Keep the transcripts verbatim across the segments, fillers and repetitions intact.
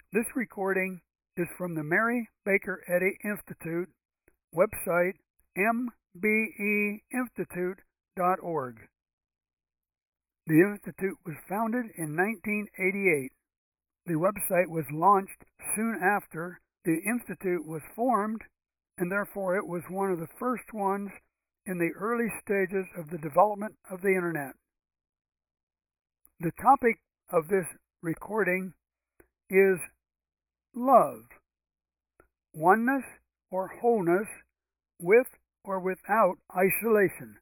This recording is from the Mary Baker Eddy Institute website, m b e institute dot org. The Institute was founded in nineteen eighty-eight. The website was launched soon after the Institute was formed, and therefore it was one of the first ones in the early stages of the development of the Internet. The topic of this recording is love, oneness or wholeness, with or without isolation.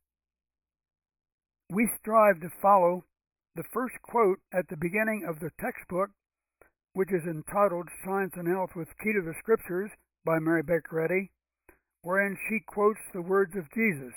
We strive to follow the first quote at the beginning of the textbook, which is entitled Science and Health with Key to the Scriptures by Mary Baker Eddy, wherein she quotes the words of Jesus.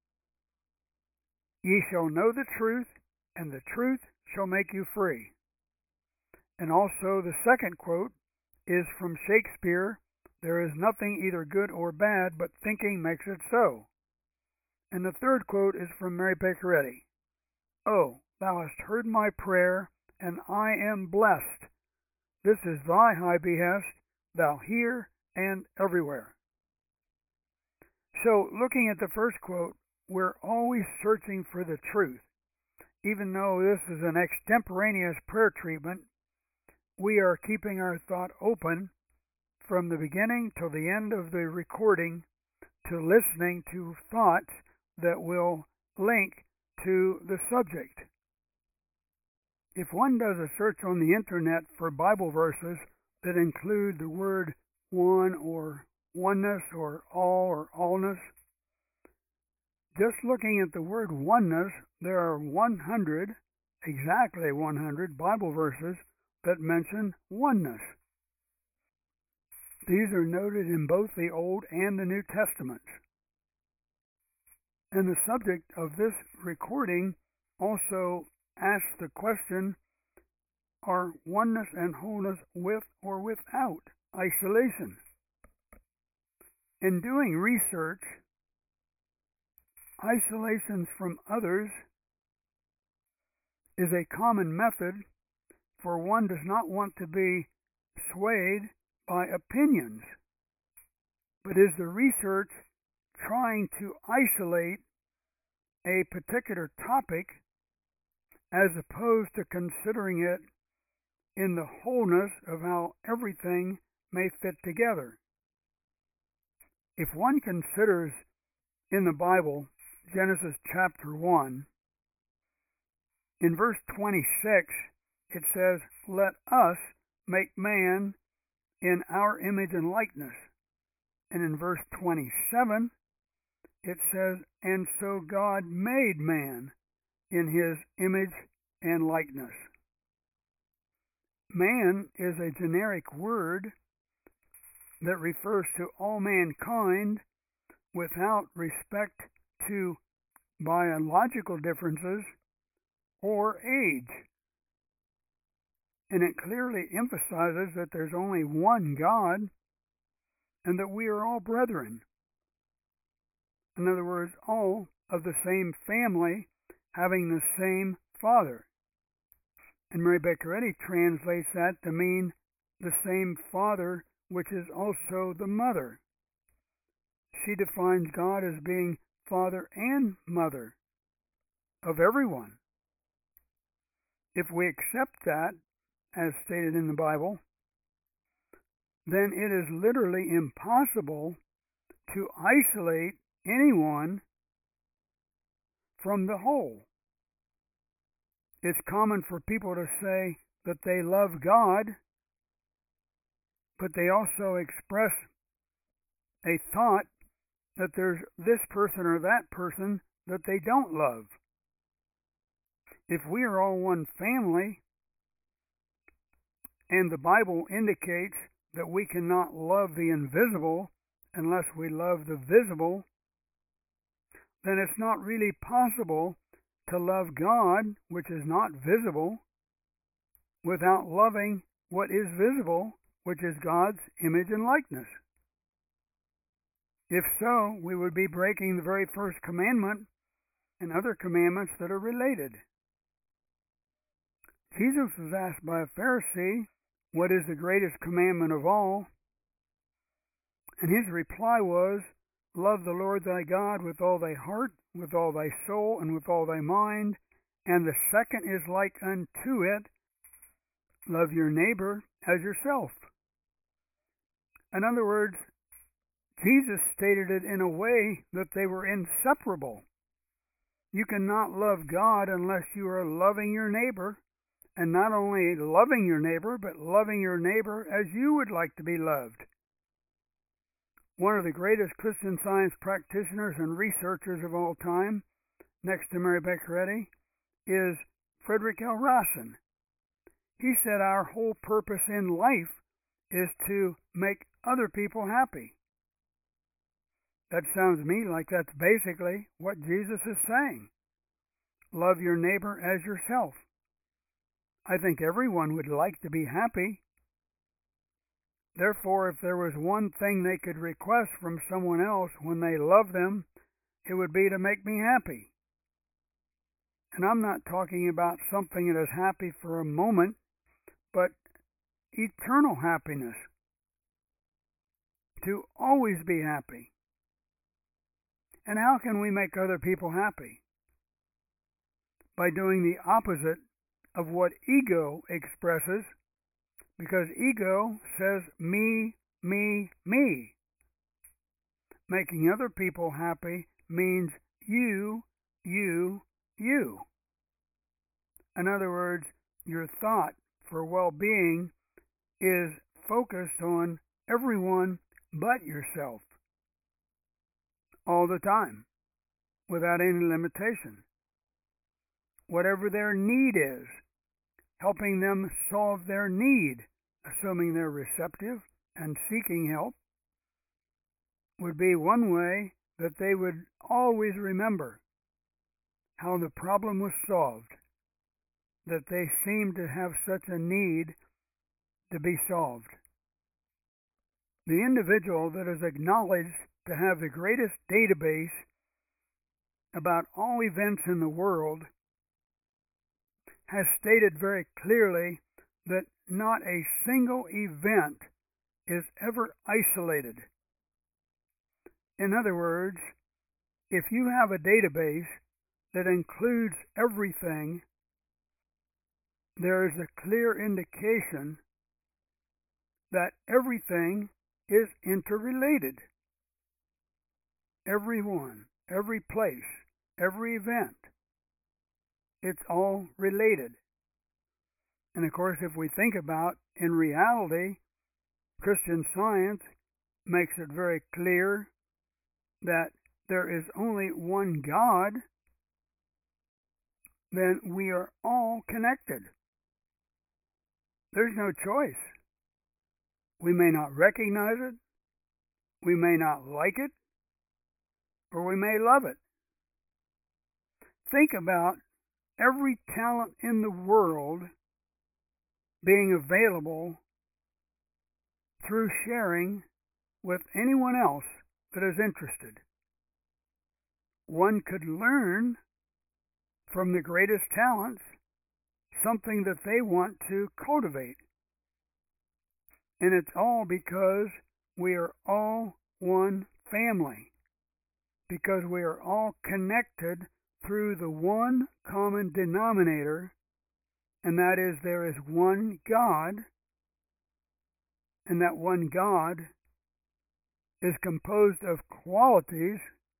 Ye shall know the truth, and the truth shall make you free. And also the second quote is from Shakespeare, there is nothing either good or bad, but thinking makes it so. And the third quote is from Mary Baker Eddy. Oh, thou hast heard my prayer, and I am blessed. This is thy high behest, thou here and everywhere. So, looking at the first quote, we're always searching for the truth. Even though this is an extemporaneous prayer treatment, we are keeping our thought open from the beginning till the end of the recording to listening to thoughts that will link to the subject. If one does a search on the internet for Bible verses that include the word one or oneness or all or allness, just looking at the word oneness, there are one hundred, exactly one hundred Bible verses that mention oneness. These are noted in both the Old and the New Testaments. And the subject of this recording also asks the question, are oneness and wholeness with or without isolation? In doing research, isolation from others is a common method, for one does not want to be swayed by opinions, but is the research trying to isolate a particular topic as opposed to considering it in the wholeness of how everything may fit together. If one considers in the Bible, Genesis chapter one, in verse twenty-six, it says, let us make man in our image and likeness. And in verse twenty-seven, it says, and so God made man in his image and likeness. Man is a generic word that refers to all mankind without respect to biological differences or age. And it clearly emphasizes that there's only one God and that we are all brethren. In other words, all of the same family, having the same Father. And Mary Baker Eddy translates that to mean the same Father, which is also the Mother. She defines God as being Father and Mother of everyone. If we accept that, as stated in the Bible, then it is literally impossible to isolate anyone from the whole. It's common for people to say that they love God, but they also express a thought that there's this person or that person that they don't love. If we are all one family, and the Bible indicates that we cannot love the invisible unless we love the visible, then it's not really possible to love God, which is not visible, without loving what is visible, which is God's image and likeness. If so, we would be breaking the very first commandment and other commandments that are related. Jesus was asked by a Pharisee, what is the greatest commandment of all? And his reply was, love the Lord thy God with all thy heart, with all thy soul, and with all thy mind. And the second is like unto it, love your neighbor as yourself. In other words, Jesus stated it in a way that they were inseparable. You cannot love God unless you are loving your neighbor, and not only loving your neighbor, but loving your neighbor as you would like to be loved. One of the greatest Christian Science practitioners and researchers of all time, next to Mary Baker Eddy, is Frederick L. Rawson. He said our whole purpose in life is to make other people happy. That sounds to me like that's basically what Jesus is saying. Love your neighbor as yourself. I think everyone would like to be happy. Therefore, if there was one thing they could request from someone else when they love them, it would be to make me happy. And I'm not talking about something that is happy for a moment, but eternal happiness. To always be happy. And how can we make other people happy? By doing the opposite of what ego expresses, because ego says me, me, me. Making other people happy means you, you, you. In other words, your thought for well-being is focused on everyone but yourself. All the time, without any limitation. Whatever their need is, helping them solve their need, assuming they're receptive and seeking help, would be one way that they would always remember how the problem was solved, that they seemed to have such a need to be solved. The individual that is acknowledged to have the greatest database about all events in the world has stated very clearly that not a single event is ever isolated. In other words, if you have a database that includes everything, there is a clear indication that everything is interrelated. Everyone, every place, every event, it's all related. And of course, if we think about, in reality, Christian Science makes it very clear that there is only one God, then we are all connected. There's no choice. We may not recognize it, we may not like it, or we may love it. Think about every talent in the world being available through sharing with anyone else that is interested. One could learn from the greatest talents something that they want to cultivate. And it's all because we are all one family. Because we are all connected through the one common denominator, and that is there is one God, and that one God is composed of qualities,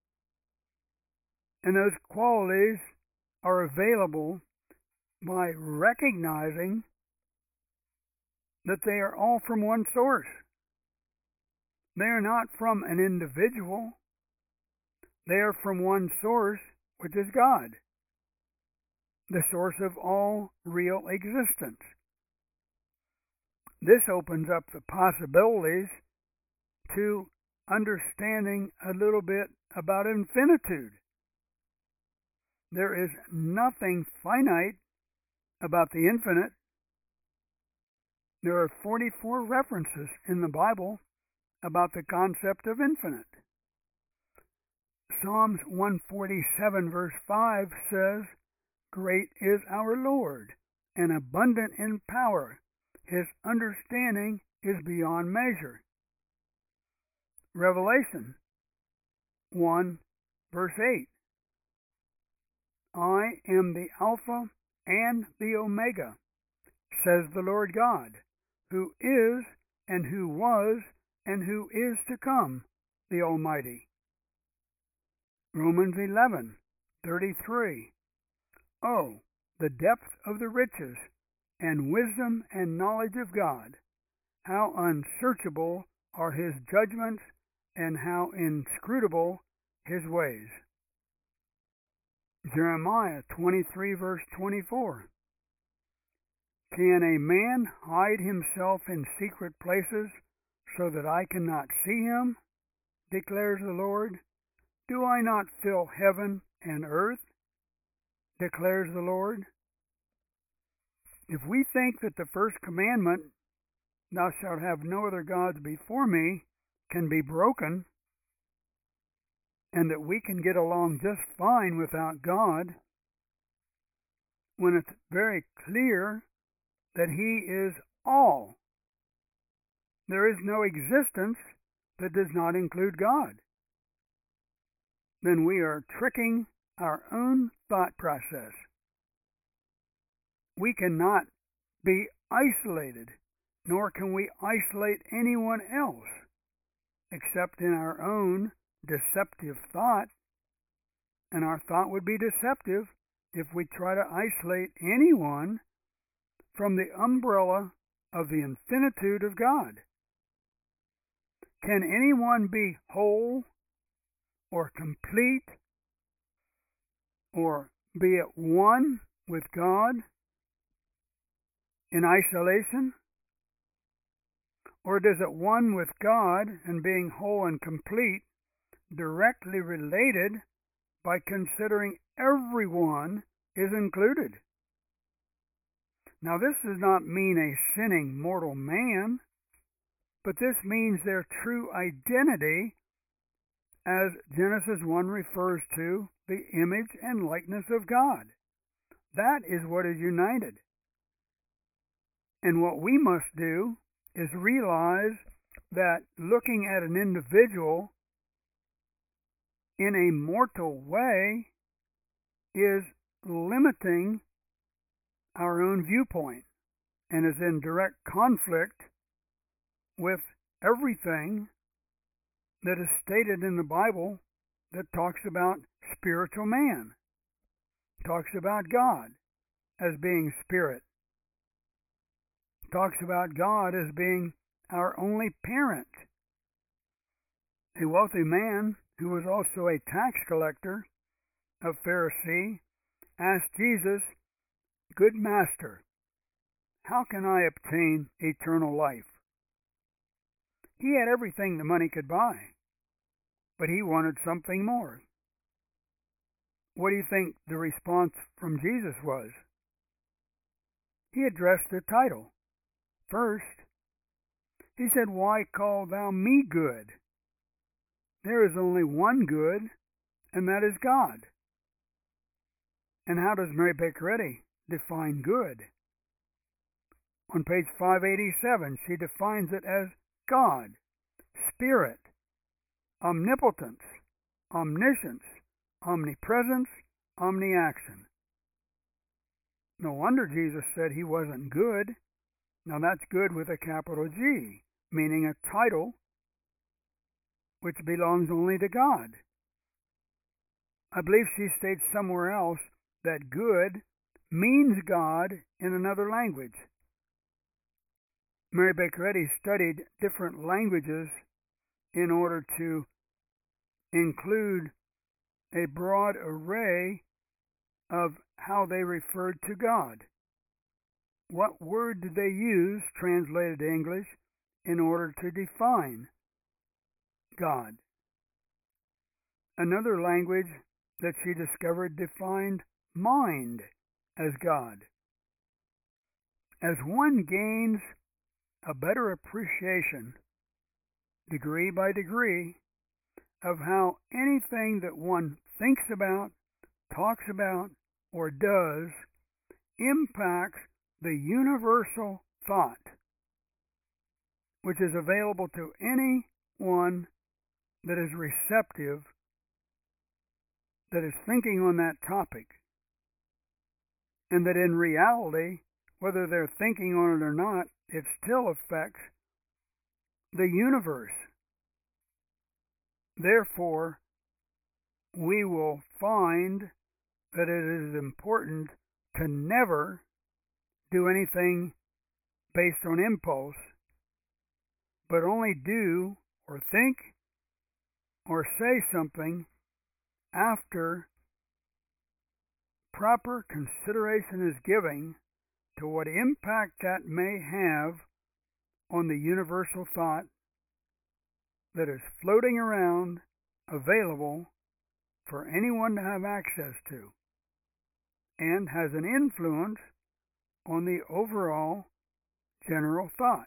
and those qualities are available by recognizing that they are all from one source. They are not from an individual. They are from one source, which is God, the source of all real existence. This opens up the possibilities to understanding a little bit about infinitude. There is nothing finite about the infinite. There are forty-four references in the Bible about the concept of infinite. Psalms one forty-seven verse five says, "Great is our Lord, and abundant in power. his understanding is beyond measure. Revelation one, verse eight. I am the Alpha and the Omega, says the Lord God, who is, and who was, and who is to come, the Almighty. Romans eleven, thirty-three. Oh, the depth of the riches, and wisdom and knowledge of God! How unsearchable are his judgments, and how inscrutable his ways. Jeremiah twenty-three, verse twenty-four. Can a man hide himself in secret places so that I cannot see him? Declares the Lord. Do I not fill heaven and earth? Declares the Lord. If we think that the first commandment, thou shalt have no other gods before me, can be broken, and that we can get along just fine without God, when it's very clear that he is all. There is no existence that does not include God. Then we are tricking our own thought process. We cannot be isolated, nor can we isolate anyone else, except in our own deceptive thought. And our thought would be deceptive if we try to isolate anyone from the umbrella of the infinitude of God. Can anyone be whole or complete or be at one with God in isolation? Or does it one with God and being whole and complete directly related by considering everyone is included? Now, this does not mean a sinning mortal man, but this means their true identity, as Genesis one refers to the image and likeness of God. That is what is united. And what we must do is realize that looking at an individual in a mortal way is limiting our own viewpoint and is in direct conflict with everything that is stated in the Bible that talks about spiritual man, talks about God as being spirit, talks about God as being our only parent. A wealthy man who was also a tax collector, a Pharisee, asked Jesus, "Good master, how can I obtain eternal life?" He had everything the money could buy, but he wanted something more. What do you think the response from Jesus was? He addressed the title first. He said, "Why call thou me good? There is only one good, and that is God." And how does Mary Baker Eddy define good? On page five eighty-seven, she defines it as God, Spirit, omnipotence, omniscience, omnipresence, omniaction. No wonder Jesus said he wasn't good. Now that's good with a capital G, meaning a title which belongs only to God. I believe she states somewhere else that good means God in another language. Mary Baker Eddy studied different languages in order to include a broad array of how they referred to God. What word did they use, translated to English, in order to define God? Another language that she discovered defined mind as God. As one gains a better appreciation, degree by degree, of how anything that one thinks about, talks about, or does impacts the universal thought which is available to anyone that is receptive, that is thinking on that topic, and that in reality, whether they're thinking on it or not, it still affects the universe. Therefore, we will find that it is important to never do anything based on impulse, but only do or think or say something after proper consideration is given to what impact that may have on the universal thought that is floating around, available for anyone to have access to, and has an influence on the overall general thought.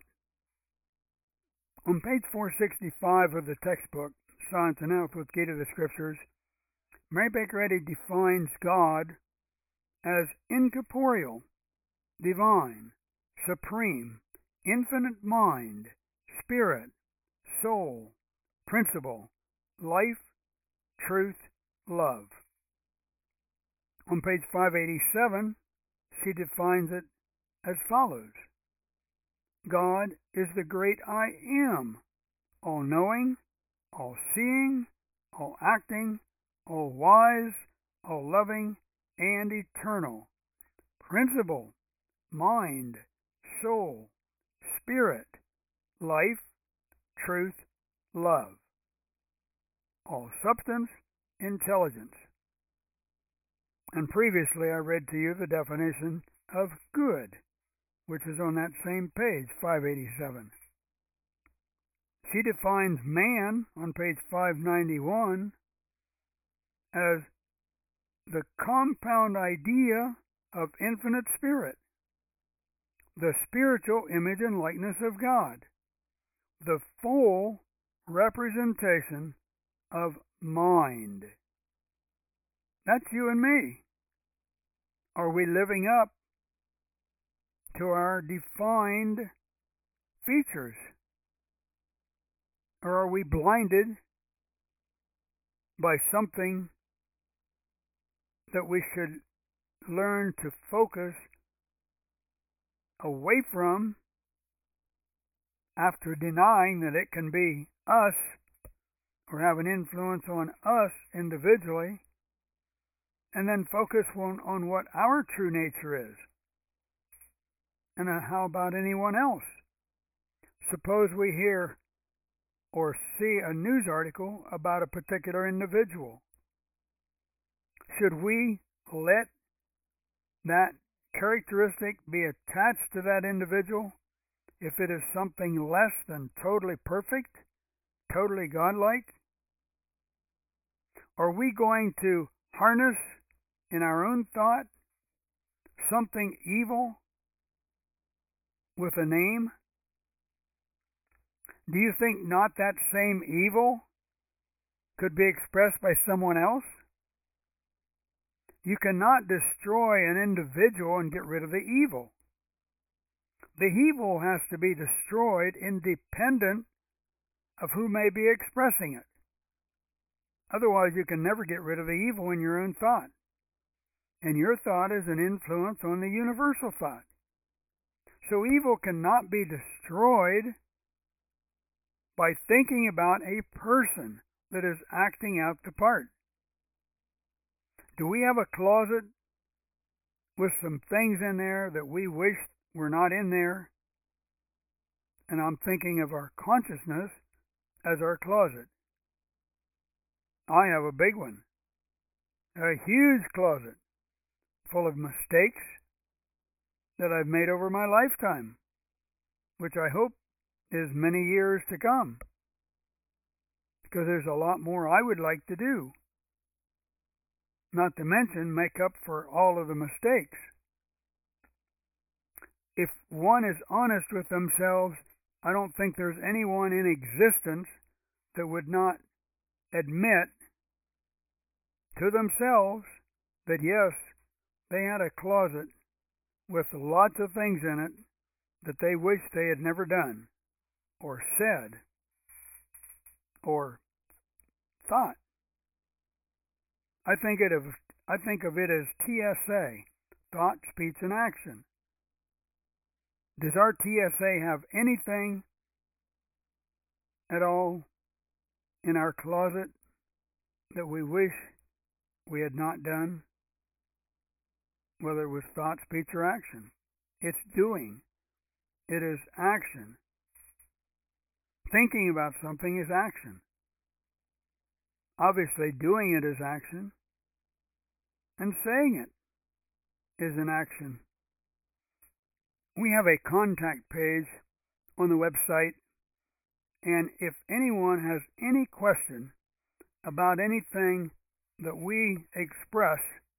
On page four sixty-five of the textbook, Science and Health with Key to the Scriptures, Mary Baker Eddy defines God as incorporeal, divine, supreme, infinite mind, spirit, soul, principle, life, truth, love. On page five eighty-seven, she defines it as follows. God is the great I Am, all-knowing, all-seeing, all-acting, all-wise, all-loving, and eternal. Principle, mind, soul, spirit, life, truth, love. All substance, intelligence. And previously I read to you the definition of good, which is on that same page, five eighty-seven. She defines man on page five ninety-one as the compound idea of infinite spirit, the spiritual image and likeness of God, the full representation of mind. That's you and me. Are we living up to our defined features? Or are we blinded by something that we should learn to focus away from after denying that it can be us or have an influence on us individually, and then focus on, on what our true nature is? And how about anyone else? Suppose we hear or see a news article about a particular individual. Should we let that characteristic be attached to that individual if it is something less than totally perfect, totally godlike? Are we going to harness in our own thought something evil with a name? Do you think not that same evil could be expressed by someone else? You cannot destroy an individual and get rid of the evil. The evil has to be destroyed independent of who may be expressing it. Otherwise, you can never get rid of the evil in your own thought. And your thought is an influence on the universal thought. So evil cannot be destroyed by thinking about a person that is acting out the part. Do we have a closet with some things in there that we wish were not in there? And I'm thinking of our consciousness as our closet. I have a big one, a huge closet full of mistakes that I've made over my lifetime, which I hope is many years to come, because there's a lot more I would like to do, not to mention make up for all of the mistakes. If one is honest with themselves, I don't think there's anyone in existence that would not admit to themselves that yes, they had a closet with lots of things in it that they wish they had never done. or said or thought. I think it of I think of it as T S A, thought, speech, and action. Does our T S A have anything at all in our closet that we wish we had not done? Whether it was thought, speech, or action. It's doing. It is action. Thinking about something is action. Obviously, doing it is action. And saying it is an action. We have a contact page on the website, and if anyone has any question about anything that we express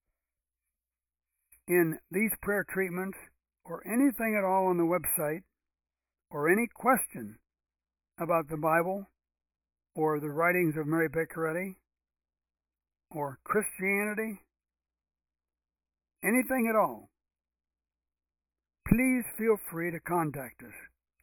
in these prayer treatments or anything at all on the website, or any question about the Bible or the writings of Mary Baker Eddy or Christianity, anything at all, please feel free to contact us.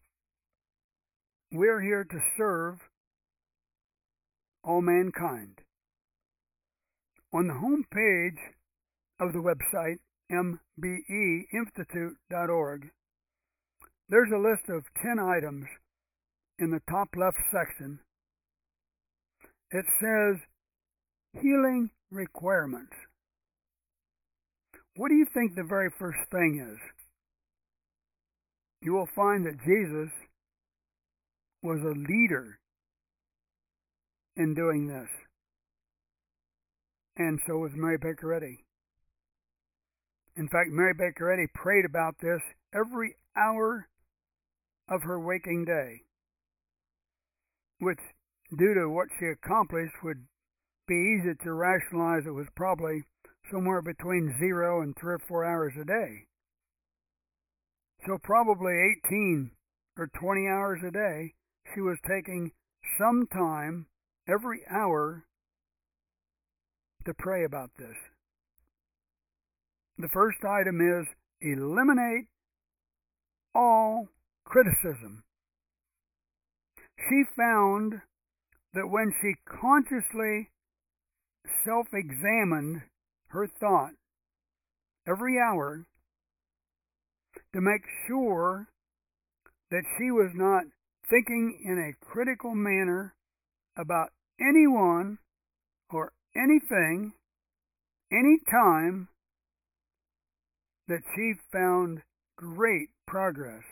We're here to serve all mankind. On the home page of the website, m b e institute dot org, there's a list of ten items in the top left section. It says healing requirements. What do you think the very first thing is? You will find that Jesus was a leader in doing this. And so was Mary Baker Eddy. In fact, Mary Baker Eddy prayed about this every hour of her waking day, which, due to what she accomplished, would be easy to rationalize. It was probably somewhere between zero and three or four hours a day. So probably eighteen or twenty hours a day, she was taking some time every hour to pray about this. The first item is eliminate all criticism. She found that when she consciously self-examined her thought every hour to make sure that she was not thinking in a critical manner about anyone or anything, any time, that she found great progress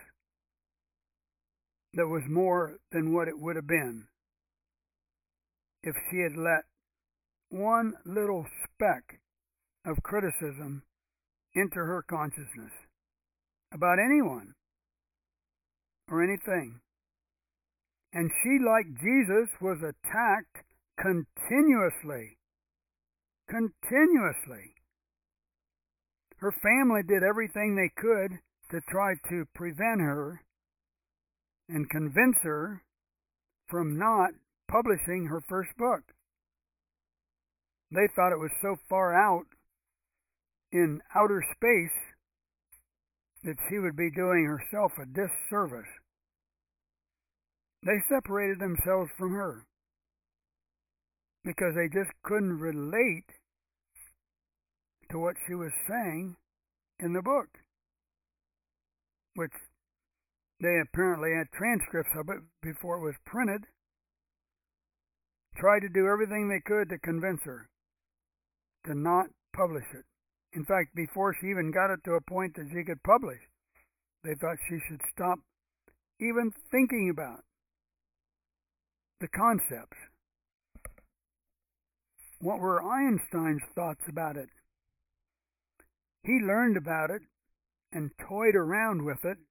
that was more than what it would have been if she had let one little speck of criticism into her consciousness about anyone or anything. And she, like Jesus, was attacked continuously. Continuously. Her family did everything they could to try to prevent her and convince her from not publishing her first book. They thought it was so far out in outer space that she would be doing herself a disservice. They separated themselves from her because they just couldn't relate to what she was saying in the book, which they apparently had transcripts of it before it was printed. Tried to do everything they could to convince her to not publish it. In fact, before she even got it to a point that she could publish, they thought she should stop even thinking about the concepts. What were Einstein's thoughts about it? He learned about it and toyed around with it.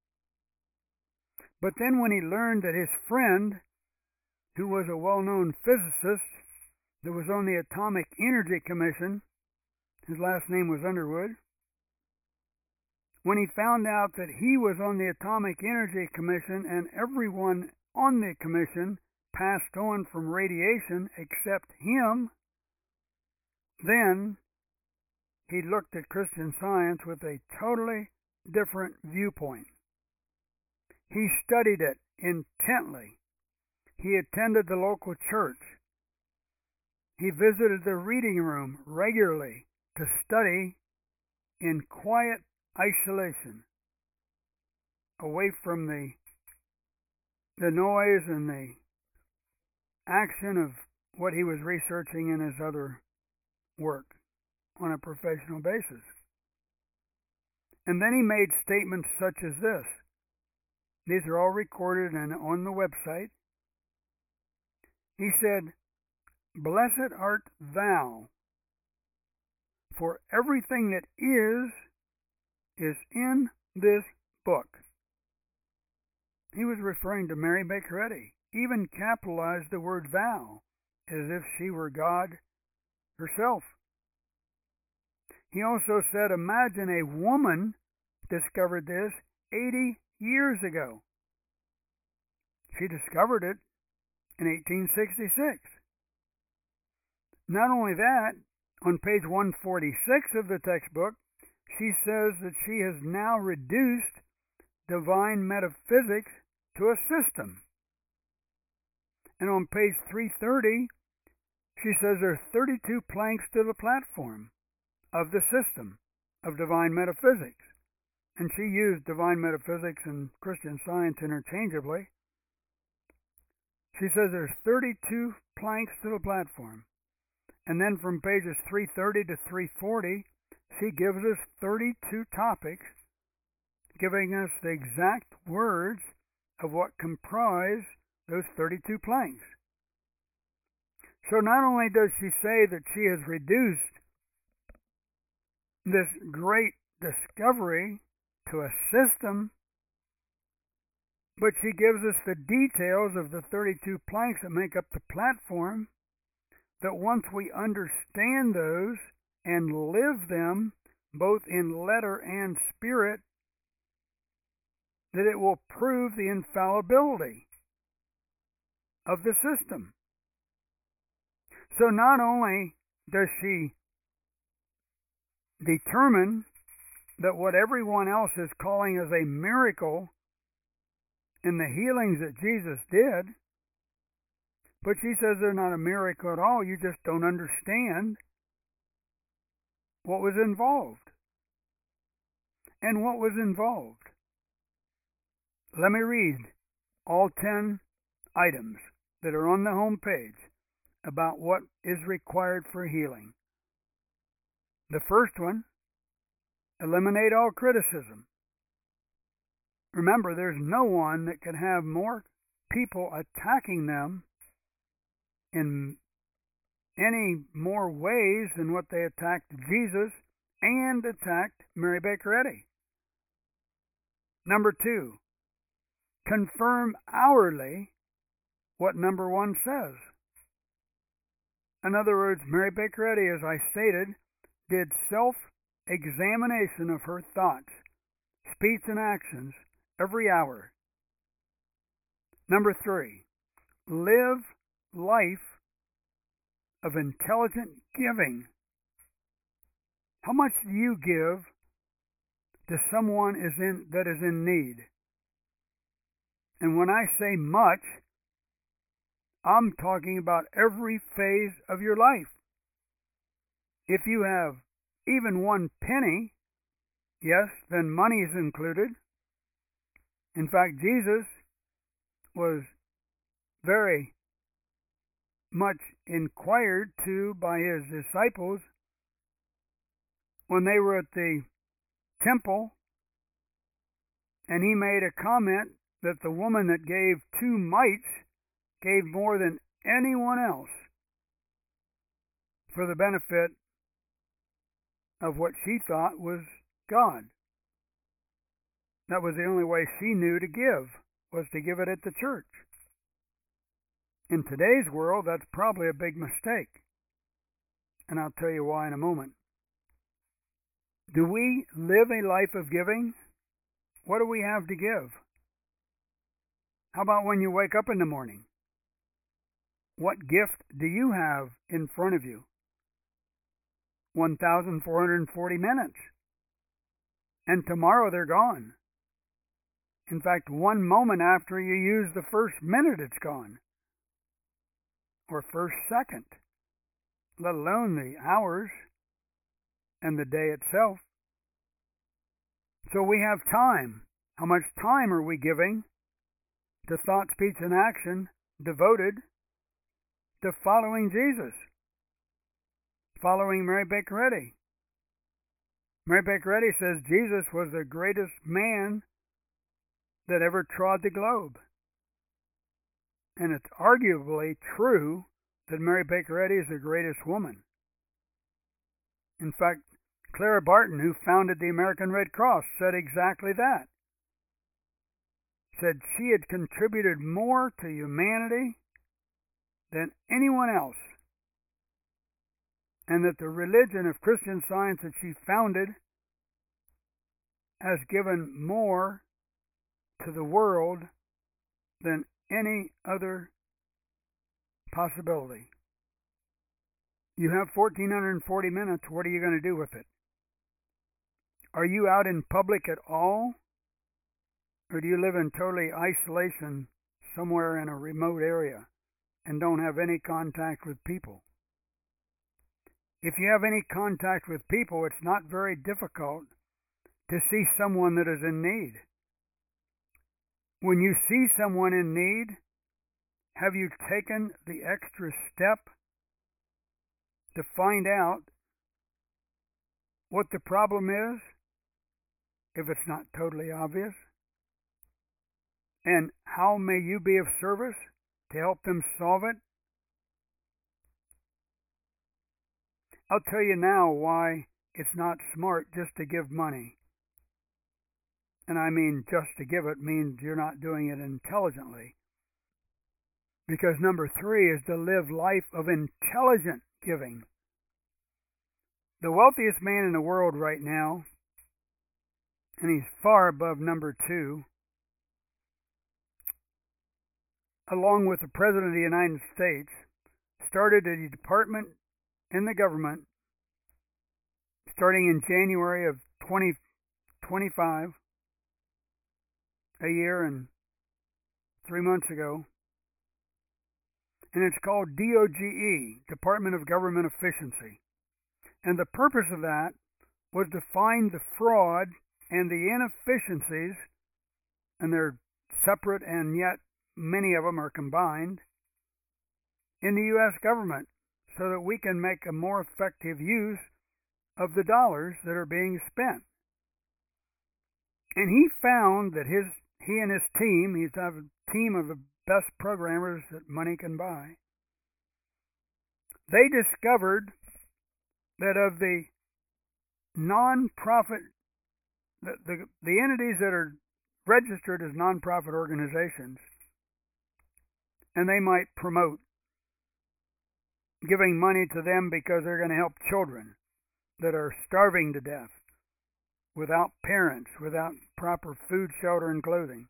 But then when he learned that his friend, who was a well-known physicist that was on the Atomic Energy Commission, his last name was Underwood, when he found out that he was on the Atomic Energy Commission and everyone on the commission passed on from radiation except him, then he looked at Christian Science with a totally different viewpoint. He studied it intently. He attended the local church. He visited the reading room regularly to study in quiet isolation, away from the the noise and the action of what he was researching in his other work on a professional basis. And then he made statements such as this. These are all recorded and on the website. He said, "Blessed art thou, for everything that is, is in this book." He was referring to Mary Baker Eddy, even capitalized the word thou, as if she were God herself. He also said, imagine a woman discovered this eighty years ago. She discovered it in eighteen sixty-six. Not only that, on page one forty-six of the textbook, she says that she has now reduced divine metaphysics to a system. And on page three thirty, she says there are thirty-two planks to the platform of the system of divine metaphysics. And she used divine metaphysics and Christian Science interchangeably. She says there's thirty-two planks to the platform. And then from pages three thirty to three forty, she gives us thirty-two topics, giving us the exact words of what comprise those thirty-two planks. So not only does she say that she has reduced this great discovery to a system, but she gives us the details of the thirty-two planks that make up the platform, that once we understand those and live them, both in letter and spirit, that it will prove the infallibility of the system. So not only does she determine that what everyone else is calling as a miracle in the healings that Jesus did, but she says they're not a miracle at all. You just don't understand what was involved. And what was involved? Let me read all ten items that are on the home page about what is required for healing. The first one, eliminate all criticism. Remember, there's no one that can have more people attacking them in any more ways than what they attacked Jesus and attacked Mary Baker Eddy. Number two, confirm hourly what number one says. In other words, Mary Baker Eddy, as I stated, did self-examination of her thoughts, speech, and actions every hour. Number three, live life of intelligent giving. How much do you give to someone is in, that is in need? And when I say much, I'm talking about every phase of your life. If you have even one penny, yes, then money is included. In fact, Jesus was very much inquired to by his disciples when they were at the temple, and he made a comment that the woman that gave two mites gave more than anyone else for the benefit of what she thought was God. That was the only way she knew to give, was to give it at the church. In today's world, that's probably a big mistake. And I'll tell you why in a moment. Do we live a life of giving? What do we have to give? How about when you wake up in the morning? What gift do you have in front of you? one thousand four hundred forty minutes. And tomorrow they're gone. In fact, one moment after you use the first minute, it's gone. Or first second, let alone the hours and the day itself. So we have time. How much time are we giving to thought, speech, and action devoted to following Jesus? Following Mary Baker Eddy. Mary Baker Eddy says Jesus was the greatest man that ever trod the globe. And it's arguably true that Mary Baker Eddy is the greatest woman. In fact, Clara Barton, who founded the American Red Cross, said exactly that. Said she had contributed more to humanity than anyone else, and that the religion of Christian Science that she founded has given more to the world than any other possibility. You have one thousand four hundred forty minutes. What are you going to do with it? Are you out in public at all? Or do you live in totally isolation somewhere in a remote area and don't have any contact with people? If you have any contact with people, it's not very difficult to see someone that is in need. When you see someone in need, have you taken the extra step to find out what the problem is, if it's not totally obvious? And how may you be of service to help them solve it? I'll tell you now why it's not smart just to give money. And I mean just to give it means you're not doing it intelligently. Because number three is to live life of intelligent giving. The wealthiest man in the world right now, and he's far above number two, along with the President of the United States, started a department in the government starting in January of twenty twenty-five, a year and three months ago, and it's called D O G E, Department of Government Efficiency. And the purpose of that was to find the fraud and the inefficiencies, and they're separate and yet many of them are combined, in the U S government, so that we can make a more effective use of the dollars that are being spent. And he found that his he and his team, he's got a team of the best programmers that money can buy, they discovered that of the non-profit, the, the, the entities that are registered as non-profit organizations, and they might promote giving money to them because they're going to help children that are starving to death, without parents, without proper food, shelter, and clothing.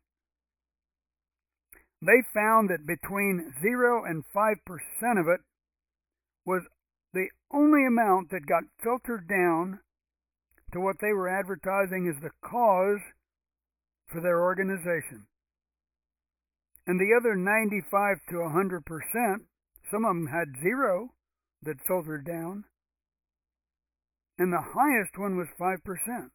They found that between zero and five percent of it was the only amount that got filtered down to what they were advertising as the cause for their organization. And the other ninety-five to one hundred percent, some of them had zero that filtered down, and the highest one was five percent.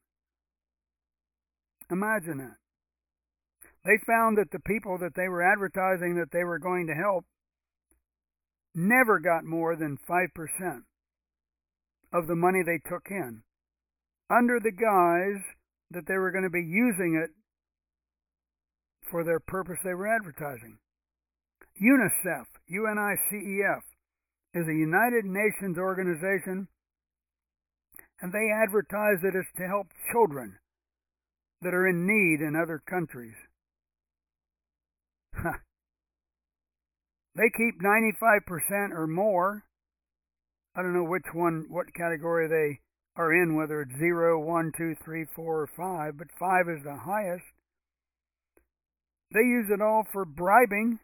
Imagine that. They found that the people that they were advertising that they were going to help never got more than five percent of the money they took in, under the guise that they were going to be using it for their purpose they were advertising. UNICEF, U N I C E F, is a United Nations organization, and they advertise that it's to help children that are in need in other countries. They keep ninety-five percent or more. I don't know which one, what category they are in, whether it's zero, one, two, three, four, or five, but five is the highest. They use it all for bribing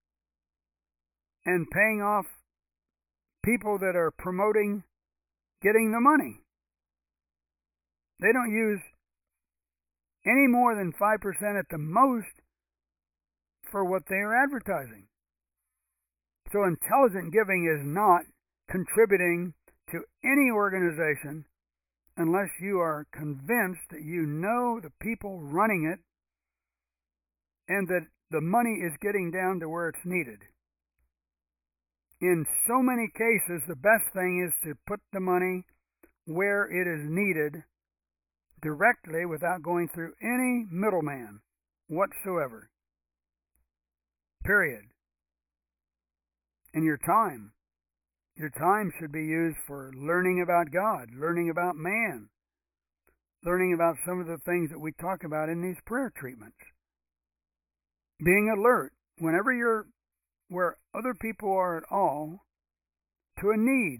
and paying off people that are promoting getting the money. They don't use any more than five percent at the most for what they are advertising. So intelligent giving is not contributing to any organization unless you are convinced that you know the people running it and that the money is getting down to where it's needed. In so many cases, the best thing is to put the money where it is needed directly without going through any middleman whatsoever. Period. And your time. Your time should be used for learning about God, learning about man, learning about some of the things that we talk about in these prayer treatments. Being alert whenever you're where other people are at all to a need.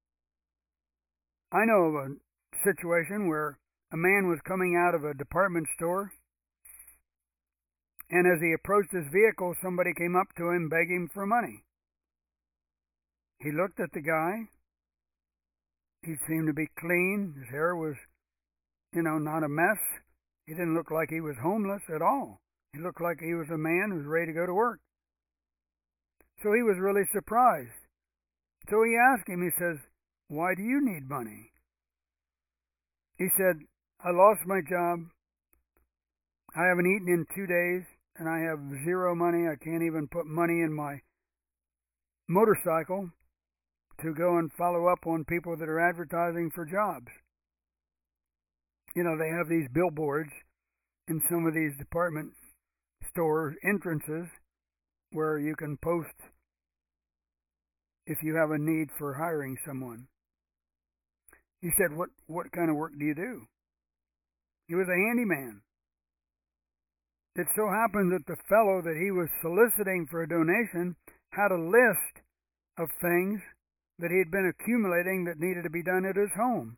I know of a situation where a man was coming out of a department store, and as he approached his vehicle, somebody came up to him begging for money. He looked at the guy. He seemed to be clean. His hair was, you know, not a mess. He didn't look like he was homeless at all. He looked like he was a man who was ready to go to work. So he was really surprised. So he asked him, he says, "Why do you need money?" He said, "I lost my job. I haven't eaten in two days, and I have zero money. I can't even put money in my motorcycle to go and follow up on people that are advertising for jobs." You know, they have these billboards in some of these department store entrances where you can post if you have a need for hiring someone. He said, what, what kind of work do you do? He was a handyman. It so happened that the fellow that he was soliciting for a donation had a list of things that he had been accumulating that needed to be done at his home.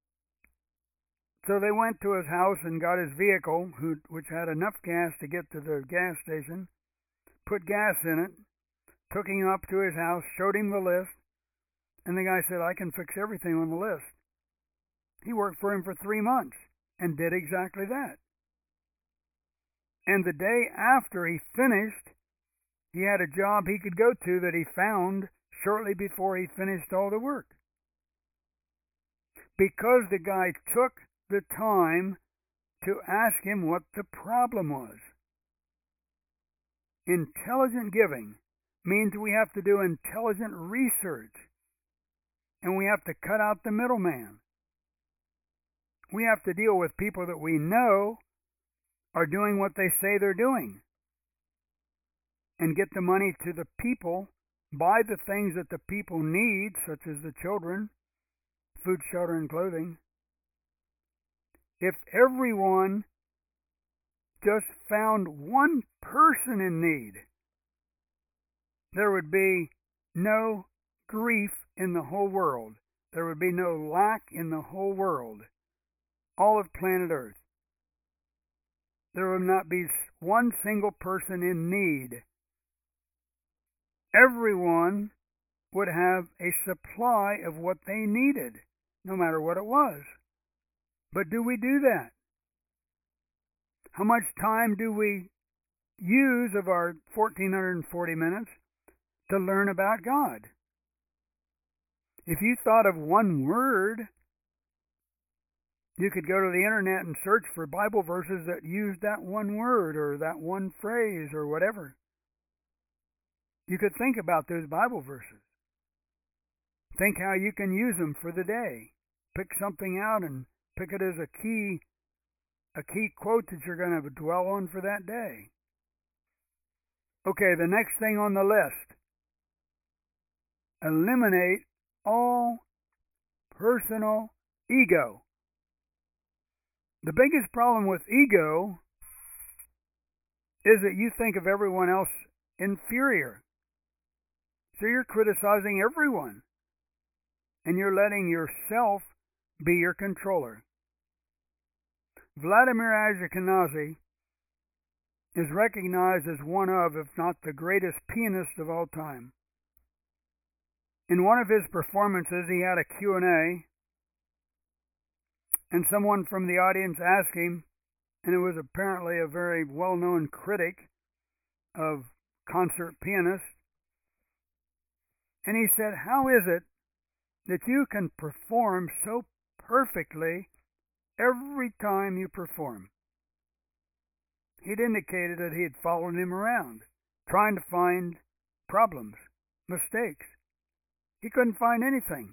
So they went to his house and got his vehicle, who, which had enough gas to get to the gas station, put gas in it, took him up to his house, showed him the list, and the guy said, "I can fix everything on the list." He worked for him for three months and did exactly that. And the day after he finished, he had a job he could go to that he found shortly before he finished all the work. Because the guy took the time to ask him what the problem was. Intelligent giving means we have to do intelligent research, and we have to cut out the middleman. We have to deal with people that we know are doing what they say they're doing, and get the money to the people, buy the things that the people need, such as the children, food, shelter, and clothing. If everyone just found one person in need, there would be no grief in the whole world. There would be no lack in the whole world, all of planet Earth. There would not be one single person in need. Everyone would have a supply of what they needed, no matter what it was. But do we do that? How much time do we use of our one thousand four hundred forty minutes to learn about God? If you thought of one word, you could go to the internet and search for Bible verses that used that one word or that one phrase or whatever. You could think about those Bible verses. Think how you can use them for the day. Pick something out and pick it as a key, a key quote that you're going to dwell on for that day. Okay, the next thing on the list. Eliminate all personal ego. The biggest problem with ego is that you think of everyone else inferior. So you're criticizing everyone, and you're letting yourself be your controller. Vladimir Ashkenazi is recognized as one of, if not the greatest pianist of all time. In one of his performances, he had a Q and A, and someone from the audience asked him and it was apparently a very well-known critic of concert pianists. And he said, how is it that you can perform so perfectly every time you perform? He'd indicated that he had followed him around, trying to find problems, mistakes. He couldn't find anything.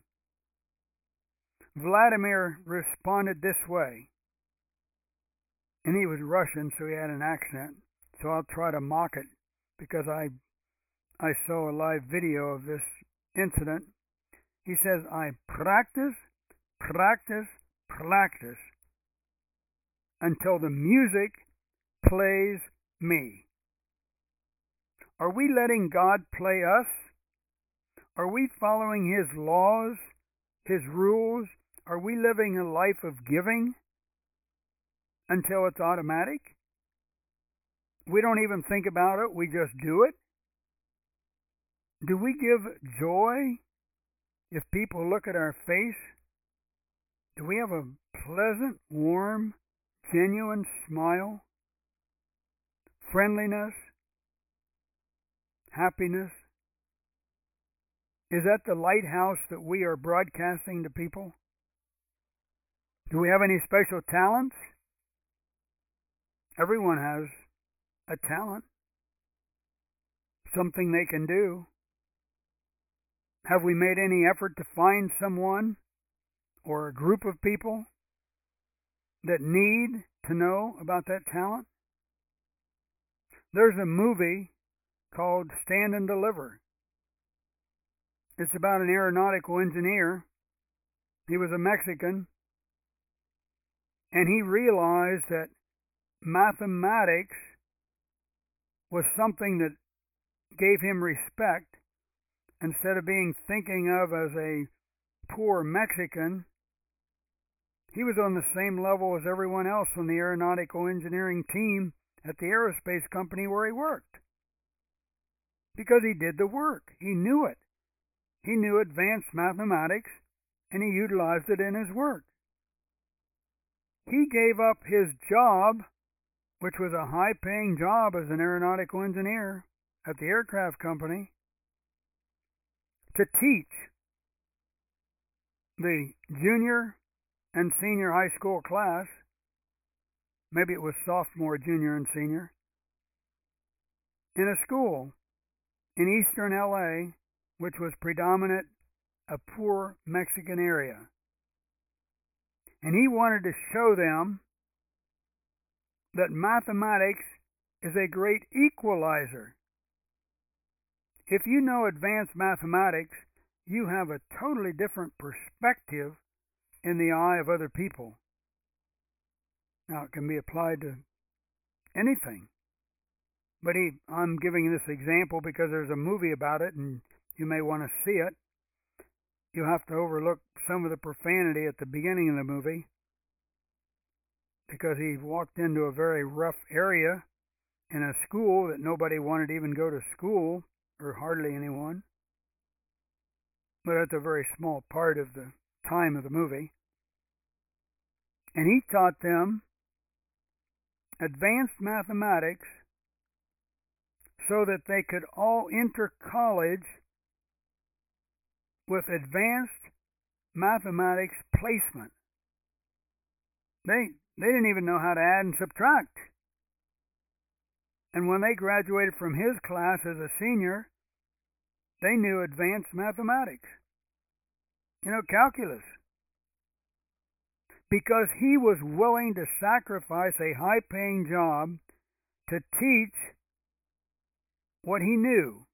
Vladimir responded this way, and he was Russian, so he had an accent, so I'll try to mock it, because I, I saw a live video of this incident. He says, I practice, practice, practice until the music plays me. Are we letting God play us? Are we following His laws, His rules? Are we living a life of giving until it's automatic? We don't even think about it, we just do it? Do we give joy if people look at our face? Do we have a pleasant, warm, genuine smile? Friendliness? Happiness? Is that the lighthouse that we are broadcasting to people? Do we have any special talents? Everyone has a talent, something they can do. Have we made any effort to find someone or a group of people that need to know about that talent? There's a movie called Stand and Deliver. It's about an aeronautical engineer. He was a Mexican, and he realized that mathematics was something that gave him respect. Instead of being thinking of as a poor Mexican, he was on the same level as everyone else on the aeronautical engineering team at the aerospace company where he worked. Because he did the work. He knew it. He knew advanced mathematics, and he utilized it in his work. He gave up his job, which was a high-paying job as an aeronautical engineer at the aircraft company, to teach the junior and senior high school class. Maybe it was sophomore, junior, and senior, in a school in eastern L A, which was predominant a poor Mexican area. And he wanted to show them that mathematics is a great equalizer. If you know advanced mathematics, you have a totally different perspective in the eye of other people. Now, it can be applied to anything. But he, I'm giving this example because there's a movie about it, and you may want to see it. You have to overlook some of the profanity at the beginning of the movie, because he walked into a very rough area in a school that nobody wanted to even go to school, or hardly anyone. But that's a very small part of the time of the movie. And he taught them advanced mathematics so that they could all enter college with advanced mathematics placement. They, they didn't even know how to add and subtract. And when they graduated from his class as a senior, they knew advanced mathematics. You know, calculus. Because he was willing to sacrifice a high-paying job to teach what he knew.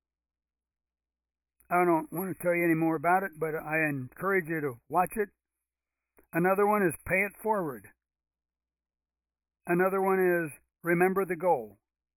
I don't want to tell you any more about it, but I encourage you to watch it. Another one is Pay It Forward. Another one is Remember the Goal.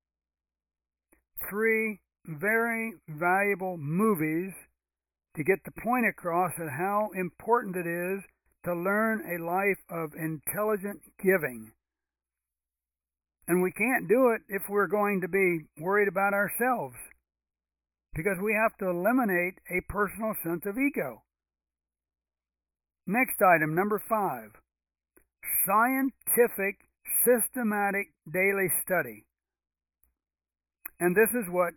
Three very valuable movies to get the point across of how important it is to learn a life of intelligent giving. And we can't do it if we're going to be worried about ourselves, because we have to eliminate a personal sense of ego. Next item, number five, scientific systematic daily study. And this is what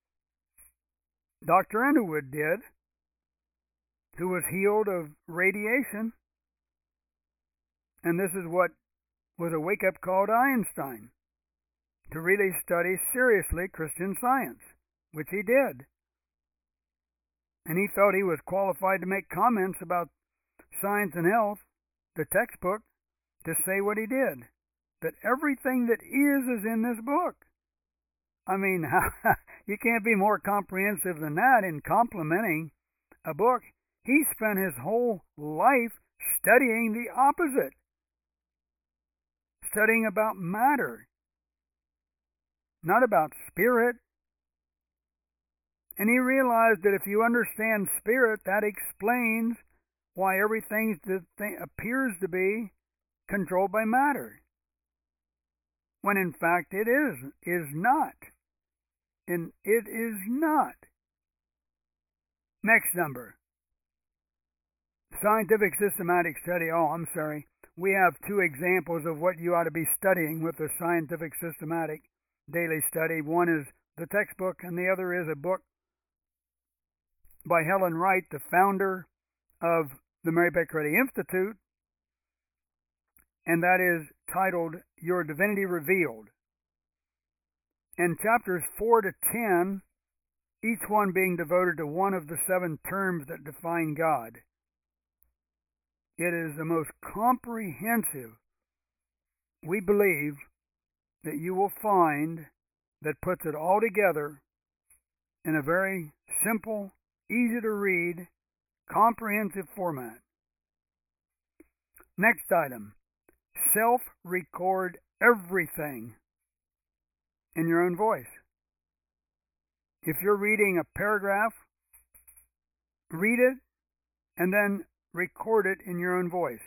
Doctor Underwood did, who was healed of radiation. And this is what was a wake-up call to Einstein, to really study seriously Christian Science, which he did. And he felt he was qualified to make comments about Science and Health, the textbook, to say what he did, that everything that is is in this book. I mean, you can't be more comprehensive than that in complimenting a book. He spent his whole life studying the opposite, studying about matter, not about spirit. And he realized that if you understand spirit, that explains why everything that appears to be controlled by matter, when in fact it is, is not. And it is not. Next number. Scientific systematic study. Oh, I'm sorry. We have two examples of what you ought to be studying with the scientific systematic daily study. One is the textbook, and the other is a book by Helen Wright, the founder of the Mary Baker Eddy Institute, and that is titled Your Divinity Revealed. And chapters four to ten, each one being devoted to one of the seven terms that define God. It is the most comprehensive, we believe, that you will find, that puts it all together in a very simple, easy to read, comprehensive format. Next item. Self-record everything in your own voice. If you're reading a paragraph, read it and then record it in your own voice.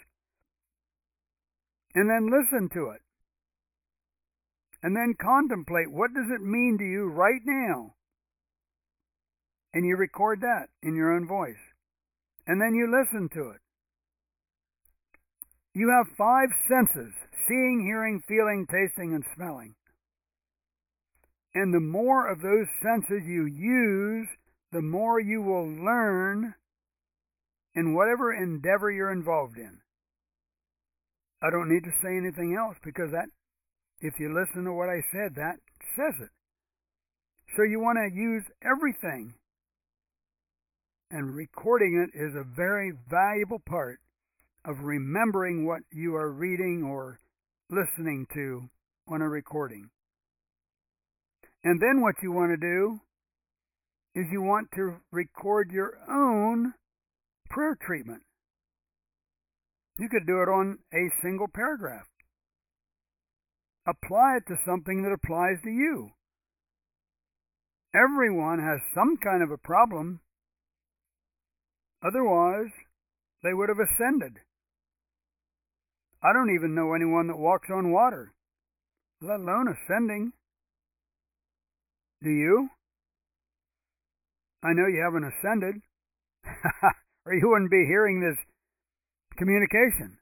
And then listen to it. And then contemplate, what does it mean to you right now? And you record that in your own voice. And then you listen to it. You have five senses: seeing, hearing, feeling, tasting, and smelling. And the more of those senses you use, the more you will learn in whatever endeavor you're involved in. I don't need to say anything else, because that, if you listen to what I said, that says it. So you want to use everything. And recording it is a very valuable part of remembering what you are reading or listening to on a recording. And then what you want to do is you want to record your own prayer treatment. You could do it on a single paragraph. Apply it to something that applies to you. Everyone has some kind of a problem. Otherwise, they would have ascended. I don't even know anyone that walks on water, let alone ascending. Do you? I know you haven't ascended, or you wouldn't be hearing this communication.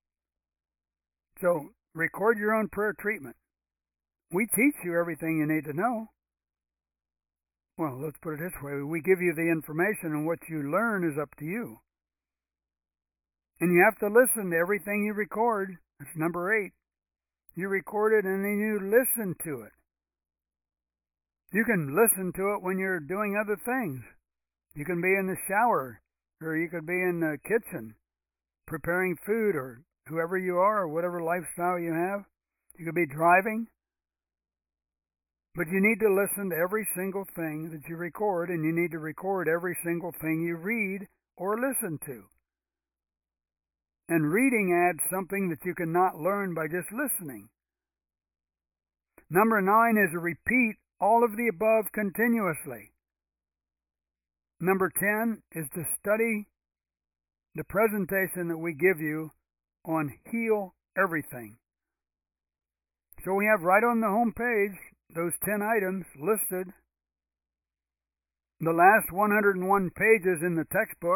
So, record your own prayer treatment. We teach you everything you need to know. Well, let's put it this way. We give you the information, and what you learn is up to you. And you have to listen to everything you record. That's number eight. You record it, and then you listen to it. You can listen to it when you're doing other things. You can be in the shower, or you could be in the kitchen preparing food, or whoever you are, or whatever lifestyle you have. You could be driving. But you need to listen to every single thing that you record, and you need to record every single thing you read or listen to. And reading adds something that you cannot learn by just listening. Number nine is to repeat all of the above continuously. Number ten is to study the presentation that we give you on Heal Everything. So we have right on the home page those ten items listed. The last one hundred one pages in the textbook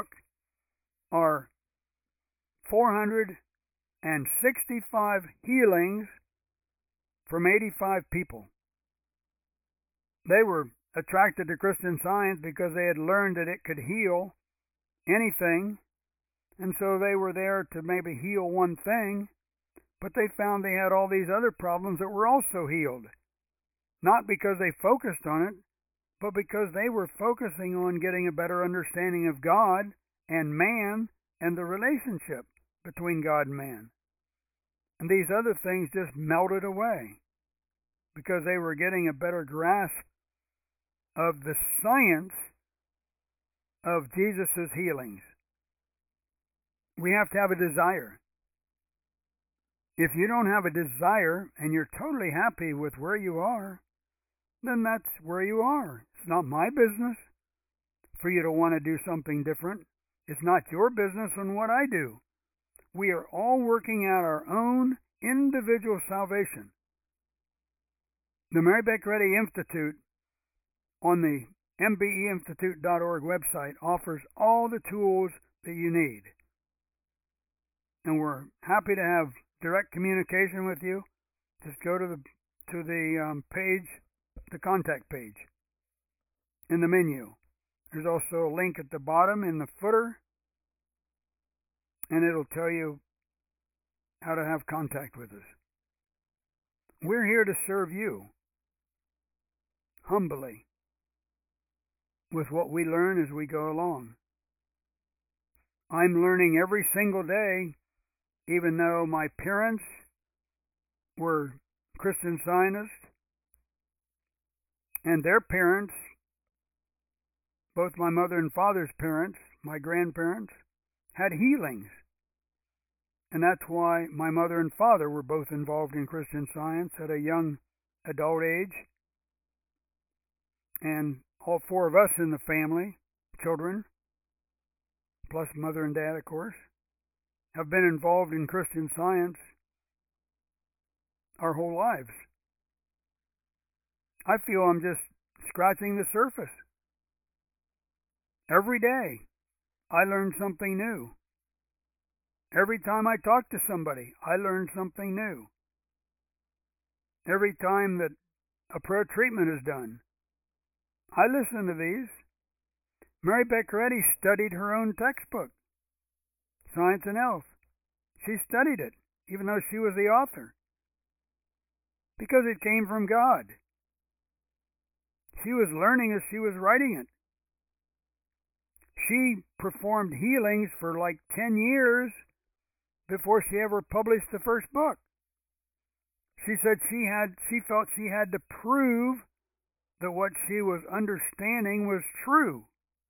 are four hundred sixty-five healings from eighty-five people. They were attracted to Christian Science because they had learned that it could heal anything, and so they were there to maybe heal one thing, but they found they had all these other problems that were also healed. Not because they focused on it, but because they were focusing on getting a better understanding of God and man and the relationship between God and man. And these other things just melted away because they were getting a better grasp of the science of Jesus' healings. We have to have a desire. If you don't have a desire and you're totally happy with where you are, then that's where you are. It's not my business for you to want to do something different. It's not your business on what I do. We are all working out our own individual salvation. The Mary Baker Eddy Institute on the M B E institute dot org website offers all the tools that you need. And we're happy to have direct communication with you. Just go to the to the um, page, the contact page in the menu. There's also a link at the bottom in the footer, and it'll tell you how to have contact with us. We're here to serve you humbly with what we learn as we go along. I'm learning every single day, even though my parents were Christian Zionists, and their parents, both my mother and father's parents, my grandparents, had healings. And that's why my mother and father were both involved in Christian Science at a young adult age. And all four of us in the family, children, plus mother and dad, of course, have been involved in Christian Science our whole lives. I feel I'm just scratching the surface. Every day, I learn something new. Every time I talk to somebody, I learn something new. Every time that a prayer treatment is done, I listen to these. Mary Baker Eddy studied her own textbook, Science and Health. She studied it, even though she was the author, because it came from God. She was learning as she was writing it. She performed healings for like ten years before she ever published the first book. She said she had, she felt she had to prove that what she was understanding was true.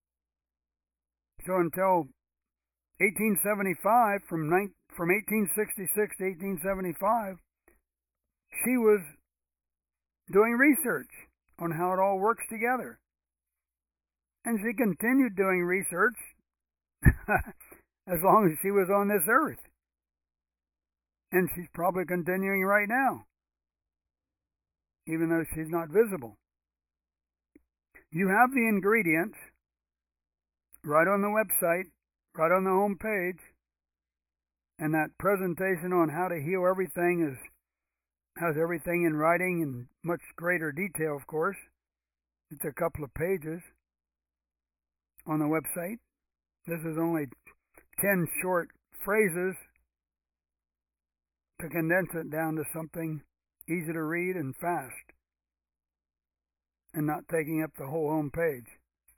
So until eighteen seventy-five, from, from eighteen sixty-six to eighteen seventy-five, she was doing research on how it all works together. And she continued doing research as long as she was on this earth. And she's probably continuing right now, even though she's not visible. You have the ingredients right on the website, right on the home page, and that presentation on how to heal everything is has everything in writing in much greater detail, of course. It's a couple of pages on the website. This is only ten short phrases to condense it down to something easy to read and fast, and not taking up the whole home page.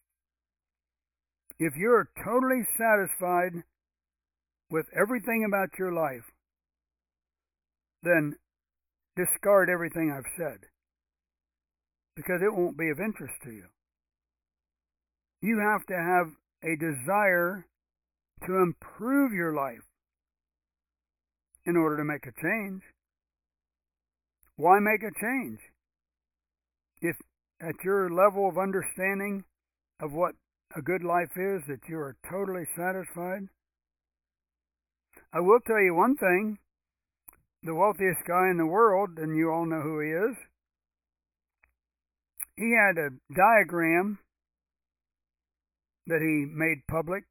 If you're totally satisfied with everything about your life, then discard everything I've said, because it won't be of interest to you. You have to have a desire to improve your life in order to make a change. Why make a change? If at your level of understanding of what a good life is, that you are totally satisfied. I will tell you one thing. The wealthiest guy in the world, and you all know who he is, he had a diagram that he made public,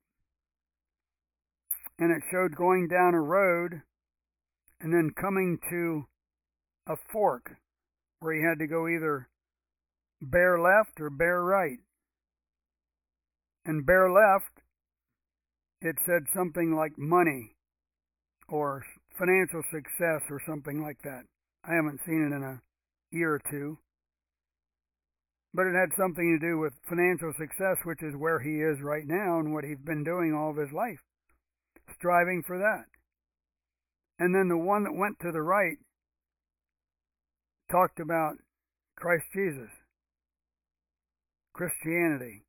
and it showed going down a road and then coming to a fork where he had to go either bare left or bare right. And bare left, it said something like money or financial success or something like that. I haven't seen it in a year or two. But it had something to do with financial success, which is where he is right now and what he's been doing all of his life, striving for that. And then the one that went to the right talked about Christ Jesus, Christianity.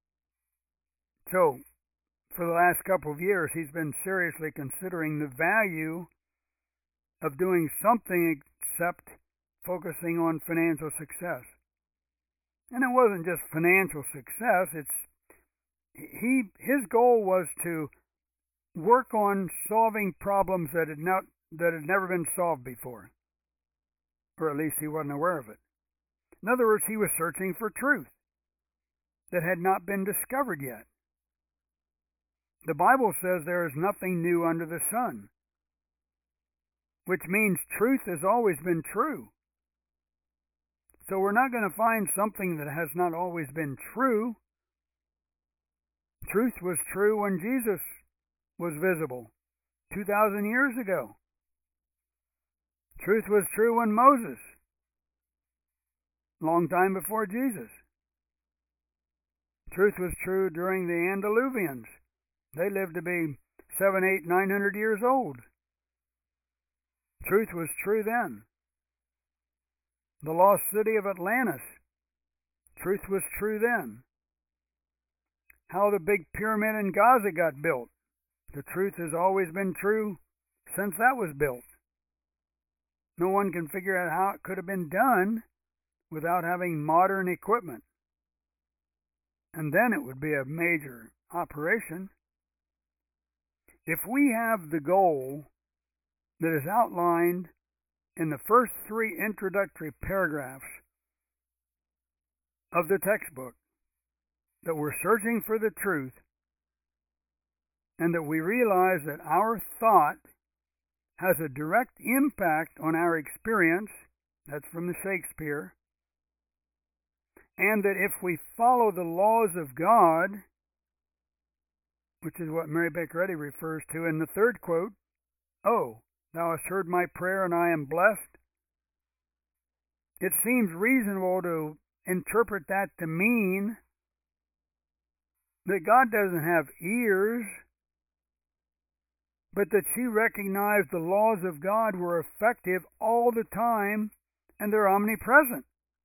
So, for the last couple of years, he's been seriously considering the value of doing something except focusing on financial success. And it wasn't just financial success, it's he his goal was to work on solving problems that had not that had never been solved before. Or at least he wasn't aware of it. In other words, he was searching for truth that had not been discovered yet. The Bible says there is nothing new under the sun, which means truth has always been true. So we're not going to find something that has not always been true. Truth was true when Jesus was visible two thousand years ago. Truth was true when Moses, long time before Jesus. Truth was true during the Antediluvians. They lived to be seven, eight, nine hundred years old. Truth was true then. The lost city of Atlantis. Truth was true then. How the big pyramid in Gaza got built. The truth has always been true since that was built. No one can figure out how it could have been done without having modern equipment. And then it would be a major operation. If we have the goal that is outlined in the first three introductory paragraphs of the textbook, that we're searching for the truth, and that we realize that our thought has a direct impact on our experience, that's from the Shakespeare, and that if we follow the laws of God, which is what Mary Baker Eddy refers to in the third quote, "Oh, thou hast heard my prayer, and I am blessed," it seems reasonable to interpret that to mean that God doesn't have ears, but that she recognized the laws of God were effective all the time and they're omnipresent.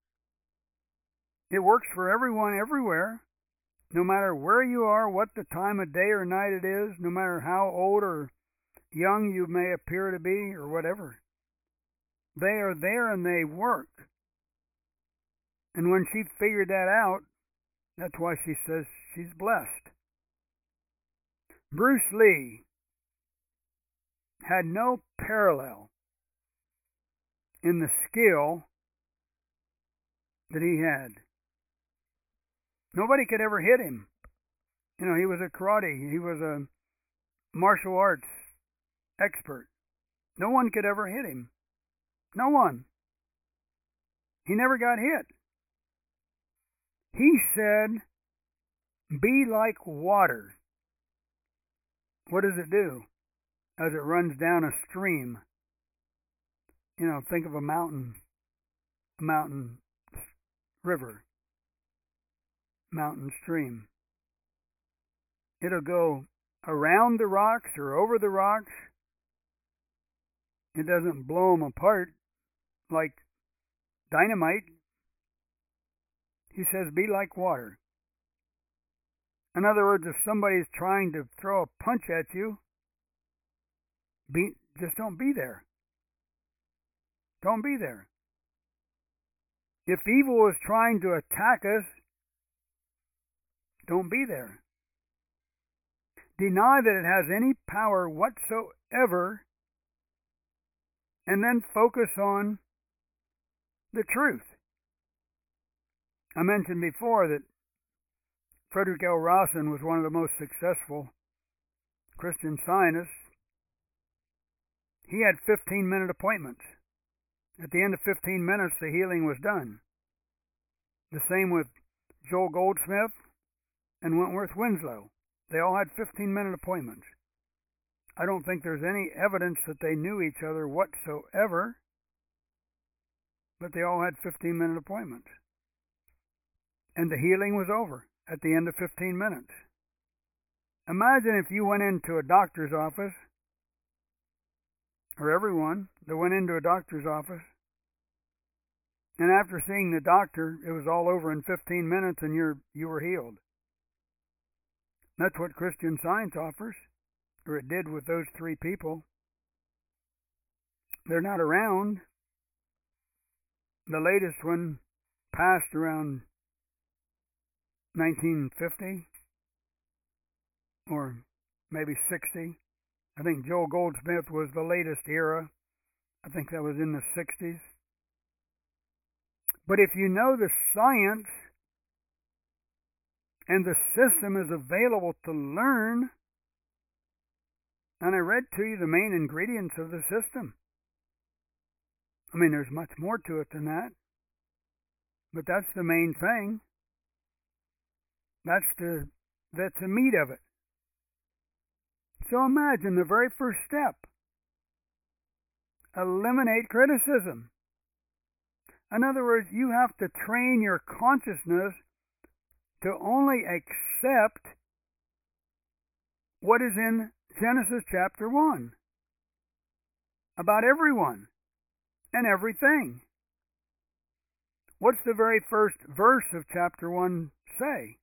It works for everyone everywhere, no matter where you are, what the time of day or night it is, no matter how old or young you may appear to be or whatever. They are there and they work. And when she figured that out, that's why she says she's blessed. Bruce Lee had no parallel in the skill that he had. Nobody could ever hit him. You know, he was a karate, he was a martial arts expert. No one could ever hit him. No one. He never got hit. He said, "Be like water." What does it do as it runs down a stream? You know, think of a mountain, a mountain river, mountain stream. It'll go around the rocks or over the rocks. It doesn't blow them apart like dynamite. He says, be like water. In other words, if somebody's trying to throw a punch at you, be, just don't be there. Don't be there. If evil is trying to attack us, don't be there. Deny that it has any power whatsoever, and then focus on the truth. I mentioned before that Frederick L. Rawson was one of the most successful Christian Scientists. He had fifteen-minute appointments At the end of fifteen minutes, the healing was done. The same with Joel Goldsmith and Wentworth Winslow. They all had fifteen-minute appointments. I don't think there's any evidence that they knew each other whatsoever, but they all had fifteen-minute appointments. And the healing was over at the end of fifteen minutes. Imagine if you went into a doctor's office, or everyone that went into a doctor's office, and after seeing the doctor, it was all over in fifteen minutes and you're, you were healed. That's what Christian Science offers, or it did with those three people. They're not around. The latest one passed around nineteen fifty, or maybe sixty. I think Joel Goldsmith was the latest era. I think that was in the sixties. But if you know the science and the system is available to learn, and I read to you the main ingredients of the system. I mean, there's much more to it than that, but that's the main thing. That's the, that's the meat of it. So imagine the very first step. Eliminate criticism. In other words, you have to train your consciousness to only accept what is in Genesis chapter one about everyone and everything. What's the very first verse of chapter one say?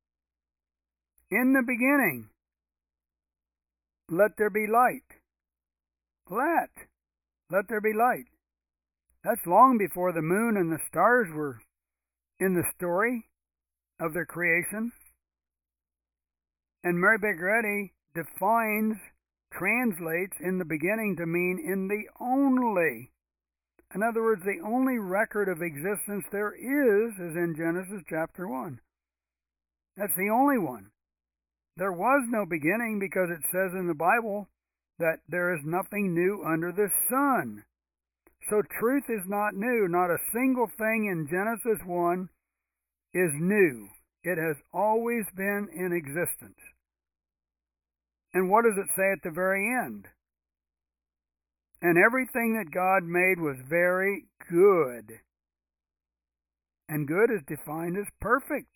In the beginning, let there be light. Let. Let there be light. That's long before the moon and the stars were in the story of their creation. And Mary Baker Eddy defines, translates in the beginning to mean in the only. In other words, the only record of existence there is is in Genesis chapter one. That's the only one. There was no beginning because it says in the Bible that there is nothing new under the sun. So truth is not new. Not a single thing in Genesis one is new. It has always been in existence. And what does it say at the very end? And everything that God made was very good. And good is defined as perfect.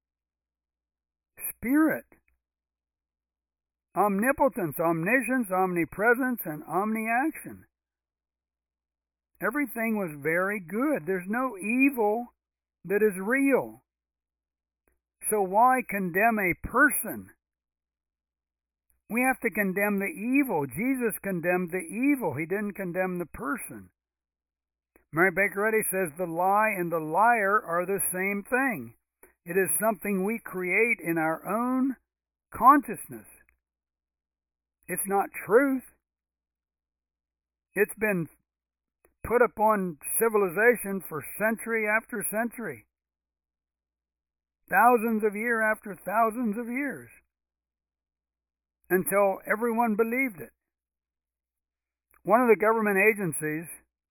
Spirit. Omnipotence, omniscience, omnipresence, and omniaction. Everything was very good. There's no evil that is real. So why condemn a person? We have to condemn the evil. Jesus condemned the evil. He didn't condemn the person. Mary Baker Eddy says the lie and the liar are the same thing. It is something we create in our own consciousness. It's not truth. It's been put upon civilization for century after century. Thousands of years after thousands of years. Until everyone believed it. One of the government agencies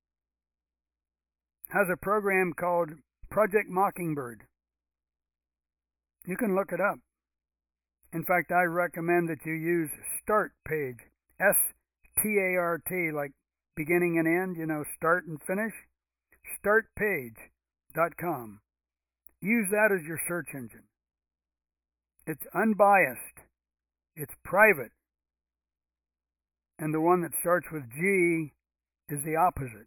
has a program called Project Mockingbird. You can look it up. In fact, I recommend that you use Start Page. S T A R T, like beginning and end, you know, start and finish. start page dot com. Use that as your search engine. It's unbiased. It's private. And the one that starts with G is the opposite.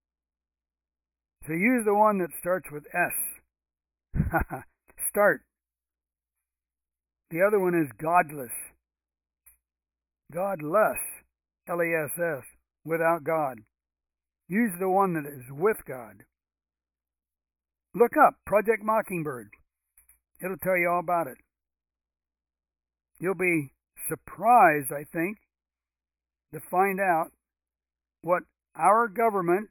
So use the one that starts with S. Start. The other one is godless. Godless. L E S S. Without God. Use the one that is with God. Look up Project Mockingbird. It'll tell you all about it. You'll be surprised, I think, to find out what our government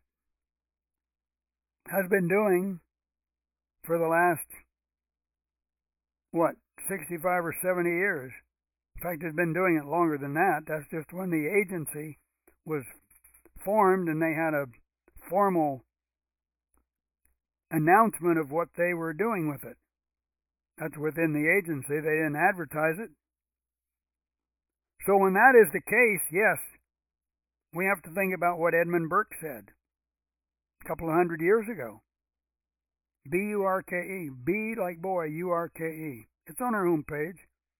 has been doing for the last, what, sixty-five or seventy years. In fact, it's been doing it longer than that. That's just when the agency was formed and they had a formal announcement of what they were doing with it. That's within the agency. They didn't advertise it. So when that is the case, yes, we have to think about what Edmund Burke said a couple of hundred years ago. B U R K E. B like boy, U R K E. It's on our homepage.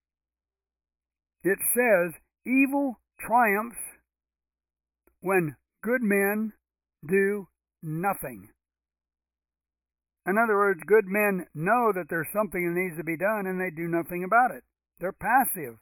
It says, evil triumphs when good men do nothing. In other words, good men know that there's something that needs to be done and they do nothing about it. They're passive.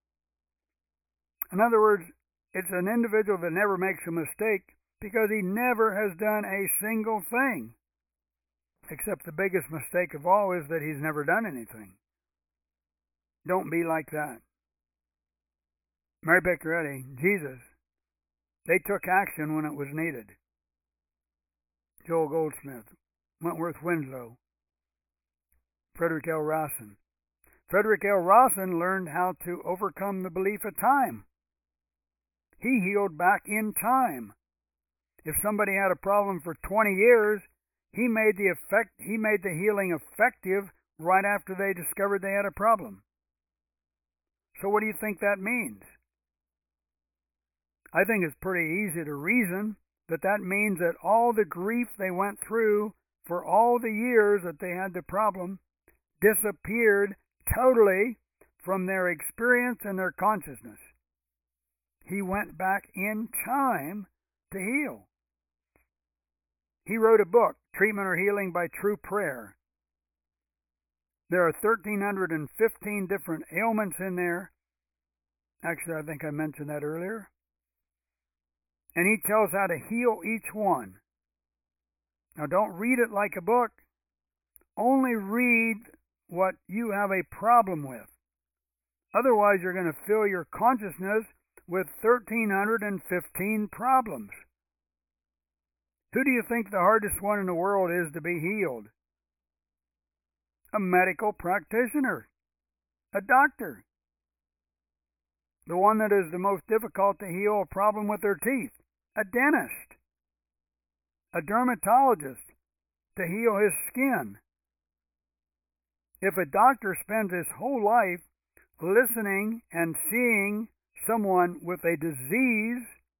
In other words, it's an individual that never makes a mistake because he never has done a single thing. Except the biggest mistake of all is that he's never done anything. Don't be like that. Mary Baker Eddy, Jesus, they took action when it was needed. Joel Goldsmith, Wentworth Winslow, Frederick L. Rawson. Frederick L. Rawson learned how to overcome the belief of time. He healed back in time. If somebody had a problem for twenty years, he made the effect, he made the healing effective right after they discovered they had a problem. So what do you think that means? I think it's pretty easy to reason that that means that all the grief they went through for all the years that they had the problem disappeared totally from their experience and their consciousness. He went back in time to heal. He wrote a book, Treatment or Healing by True Prayer. There are one thousand three hundred fifteen different ailments in there. Actually, I think I mentioned that earlier. And he tells how to heal each one. Now, don't read it like a book. Only read what you have a problem with. Otherwise, you're going to fill your consciousness with one thousand three hundred fifteen problems. Who do you think the hardest one in the world is to be healed? A medical practitioner. A doctor. The one that is the most difficult to heal a problem with their teeth. A dentist. A dermatologist to heal his skin. If a doctor spends his whole life listening and seeing someone with a disease,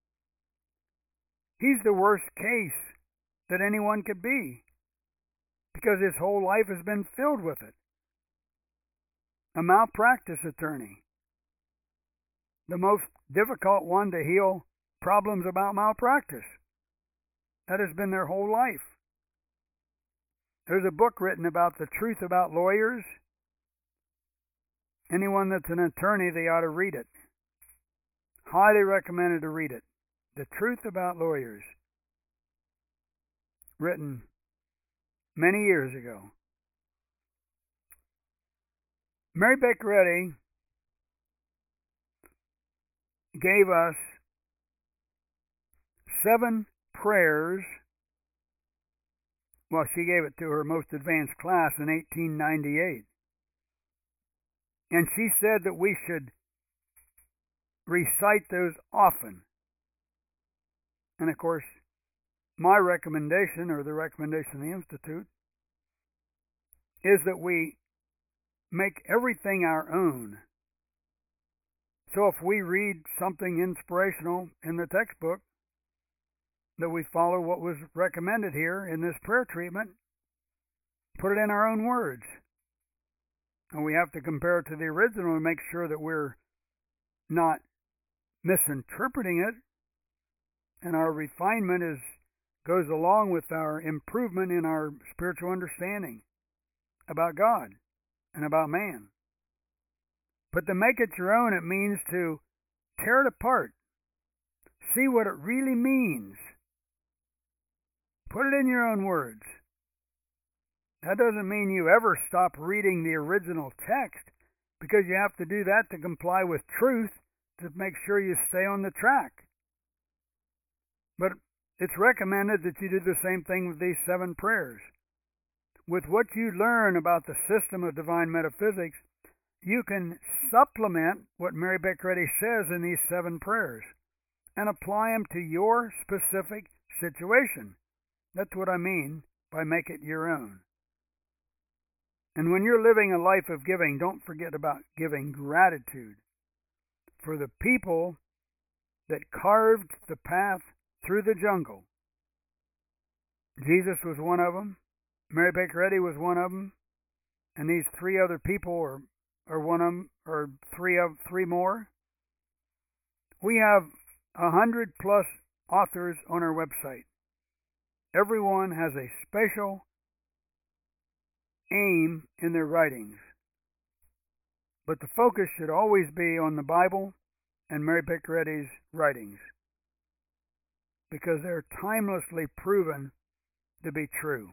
he's the worst case that anyone could be, because his whole life has been filled with it. A malpractice attorney, the most difficult one to heal problems about malpractice. That has been their whole life. There's a book written about the truth about lawyers. Anyone that's an attorney, they ought to read it. Highly recommended to read it. The Truth About Lawyers. Written many years ago. Mary Baker Eddy gave us seven prayers. Well, she gave it to her most advanced class in eighteen ninety-eight. And she said that we should recite those often. And of course, my recommendation, or the recommendation of the Institute, is that we make everything our own. So if we read something inspirational in the textbook, that we follow what was recommended here in this prayer treatment, put it in our own words. And we have to compare it to the original and make sure that we're not misinterpreting it, and our refinement is goes along with our improvement in our spiritual understanding about God and about man. But to make it your own, it means to tear it apart, see what it really means, put it in your own words. That doesn't mean you ever stop reading the original text, because you have to do that to comply with truth, to make sure you stay on the track. But it's recommended that you do the same thing with these seven prayers. With what you learn about the system of divine metaphysics, you can supplement what Mary Baker Eddy says in these seven prayers and apply them to your specific situation. That's what I mean by make it your own. And when you're living a life of giving, don't forget about giving gratitude for the people that carved the path through the jungle. Jesus was one of them. Mary Baker Eddy was one of them. And these three other people are, are one of them, or three of three more. We have a hundred plus authors on our website. Everyone has a special aim in their writings. But the focus should always be on the Bible and Mary Baker Eddy's writings, because they're timelessly proven to be true.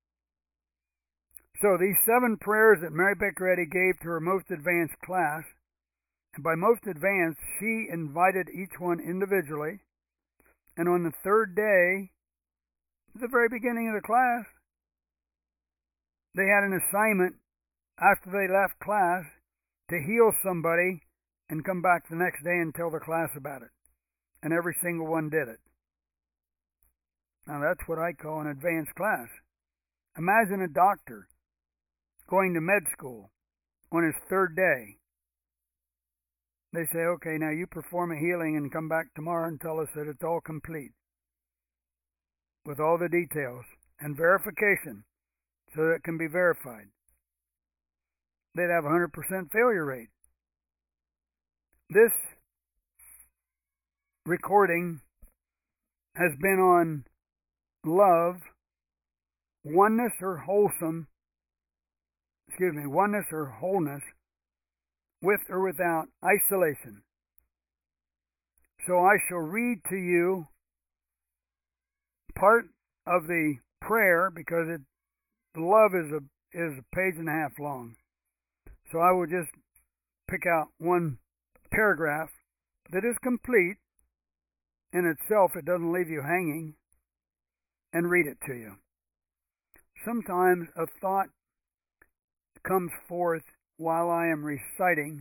So these seven prayers that Mary Baker Eddy gave to her most advanced class, and by most advanced, she invited each one individually, and on the third day, at the very beginning of the class, they had an assignment after they left class to heal somebody and come back the next day and tell the class about it. And every single one did it. Now that's what I call an advanced class. Imagine a doctor going to med school on his third day. They say, okay, now you perform a healing and come back tomorrow and tell us that it's all complete, with all the details and verification so that it can be verified. They'd have a one hundred percent failure rate. This recording has been on love, oneness or wholesome, excuse me, oneness or wholeness, with or without isolation. So I shall read to you part of the prayer, because it, the love is a is a page and a half long. So I will just pick out one paragraph that is complete in itself. It doesn't leave you hanging, and read it to you. Sometimes a thought comes forth while I am reciting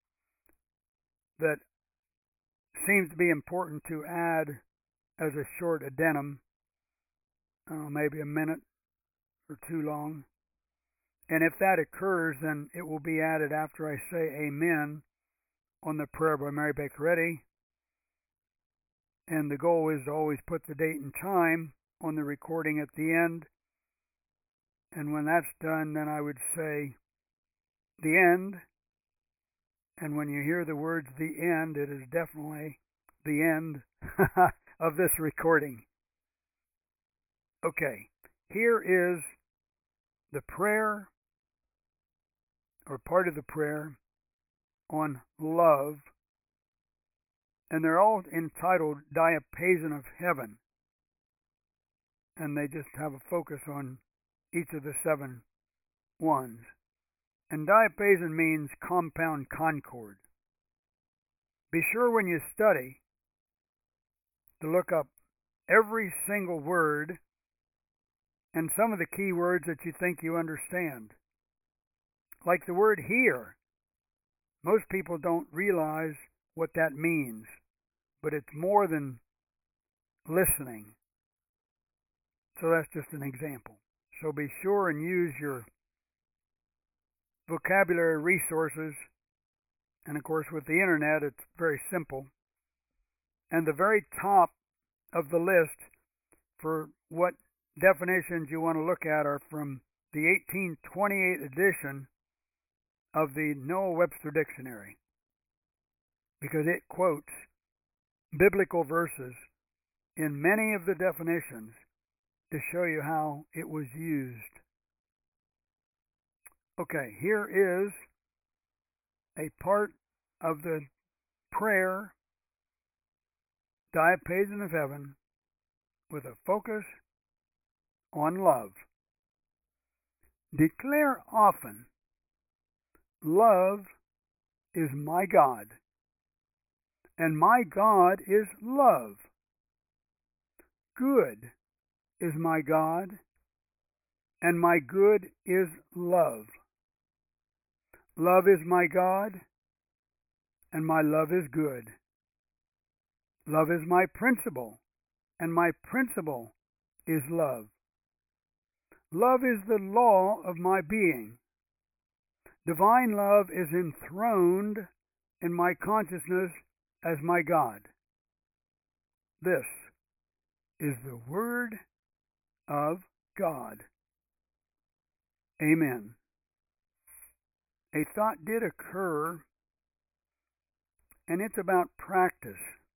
that seems to be important to add as a short addendum, uh, maybe a minute or two long. And if that occurs, then it will be added after I say amen on the prayer by Mary Baker Eddy. And the goal is to always put the date and time on the recording at the end. And when that's done, then I would say the end. And when you hear the words the end, it is definitely the end of this recording. Okay, here is the prayer, or part of the prayer, on love. And they're all entitled Diapason of Heaven. And they just have a focus on each of the seven ones. And diapason means compound concord. Be sure when you study to look up every single word and some of the key words that you think you understand. Like the word hear. Most people don't realize what that means, but it's more than listening. So that's just an example. So be sure and use your vocabulary resources. And of course, with the internet, it's very simple. And the very top of the list for what definitions you want to look at are from the eighteen twenty-eight edition of the Noah Webster Dictionary, because it quotes biblical verses in many of the definitions to show you how it was used. Okay, here is a part of the prayer, Diapason of Heaven, with a focus on love. Declare often, love is my God, and my God is love. Good is my God, and my good is love. Love is my God, and my love is good. Love is my principle, and my principle is love. Love is the law of my being. Divine love is enthroned in my consciousness as my God. This is the Word of God. Amen. A thought did occur, and it's about practice.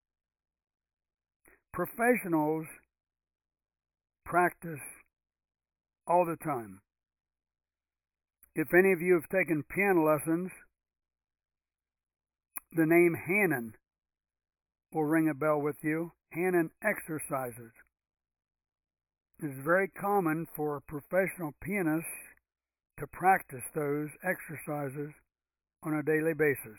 Professionals practice all the time. If any of you have taken piano lessons, the name Hanon will ring a bell with you. Hanon exercises. It's very common for professional pianists to practice those exercises on a daily basis.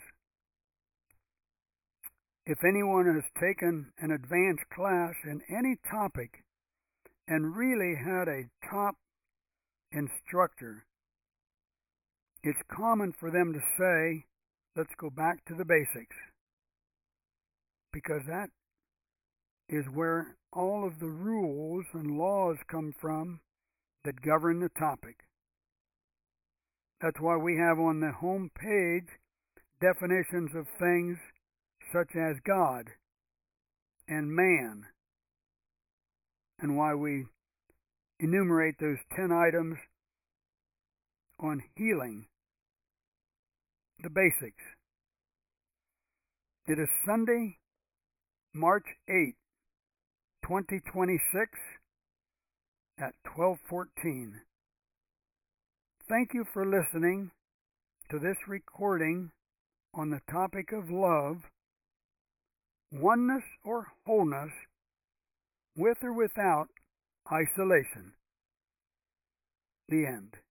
If anyone has taken an advanced class in any topic and really had a top instructor, it's common for them to say, let's go back to the basics, because that is where all of the rules and laws come from that govern the topic. That's why we have on the home page definitions of things such as God and man, and why we enumerate those ten items on healing, the basics. It is Sunday, March eighth, twenty twenty-six at twelve fourteen. Thank you for listening to this recording on the topic of love, oneness or wholeness, with or without isolation. The end.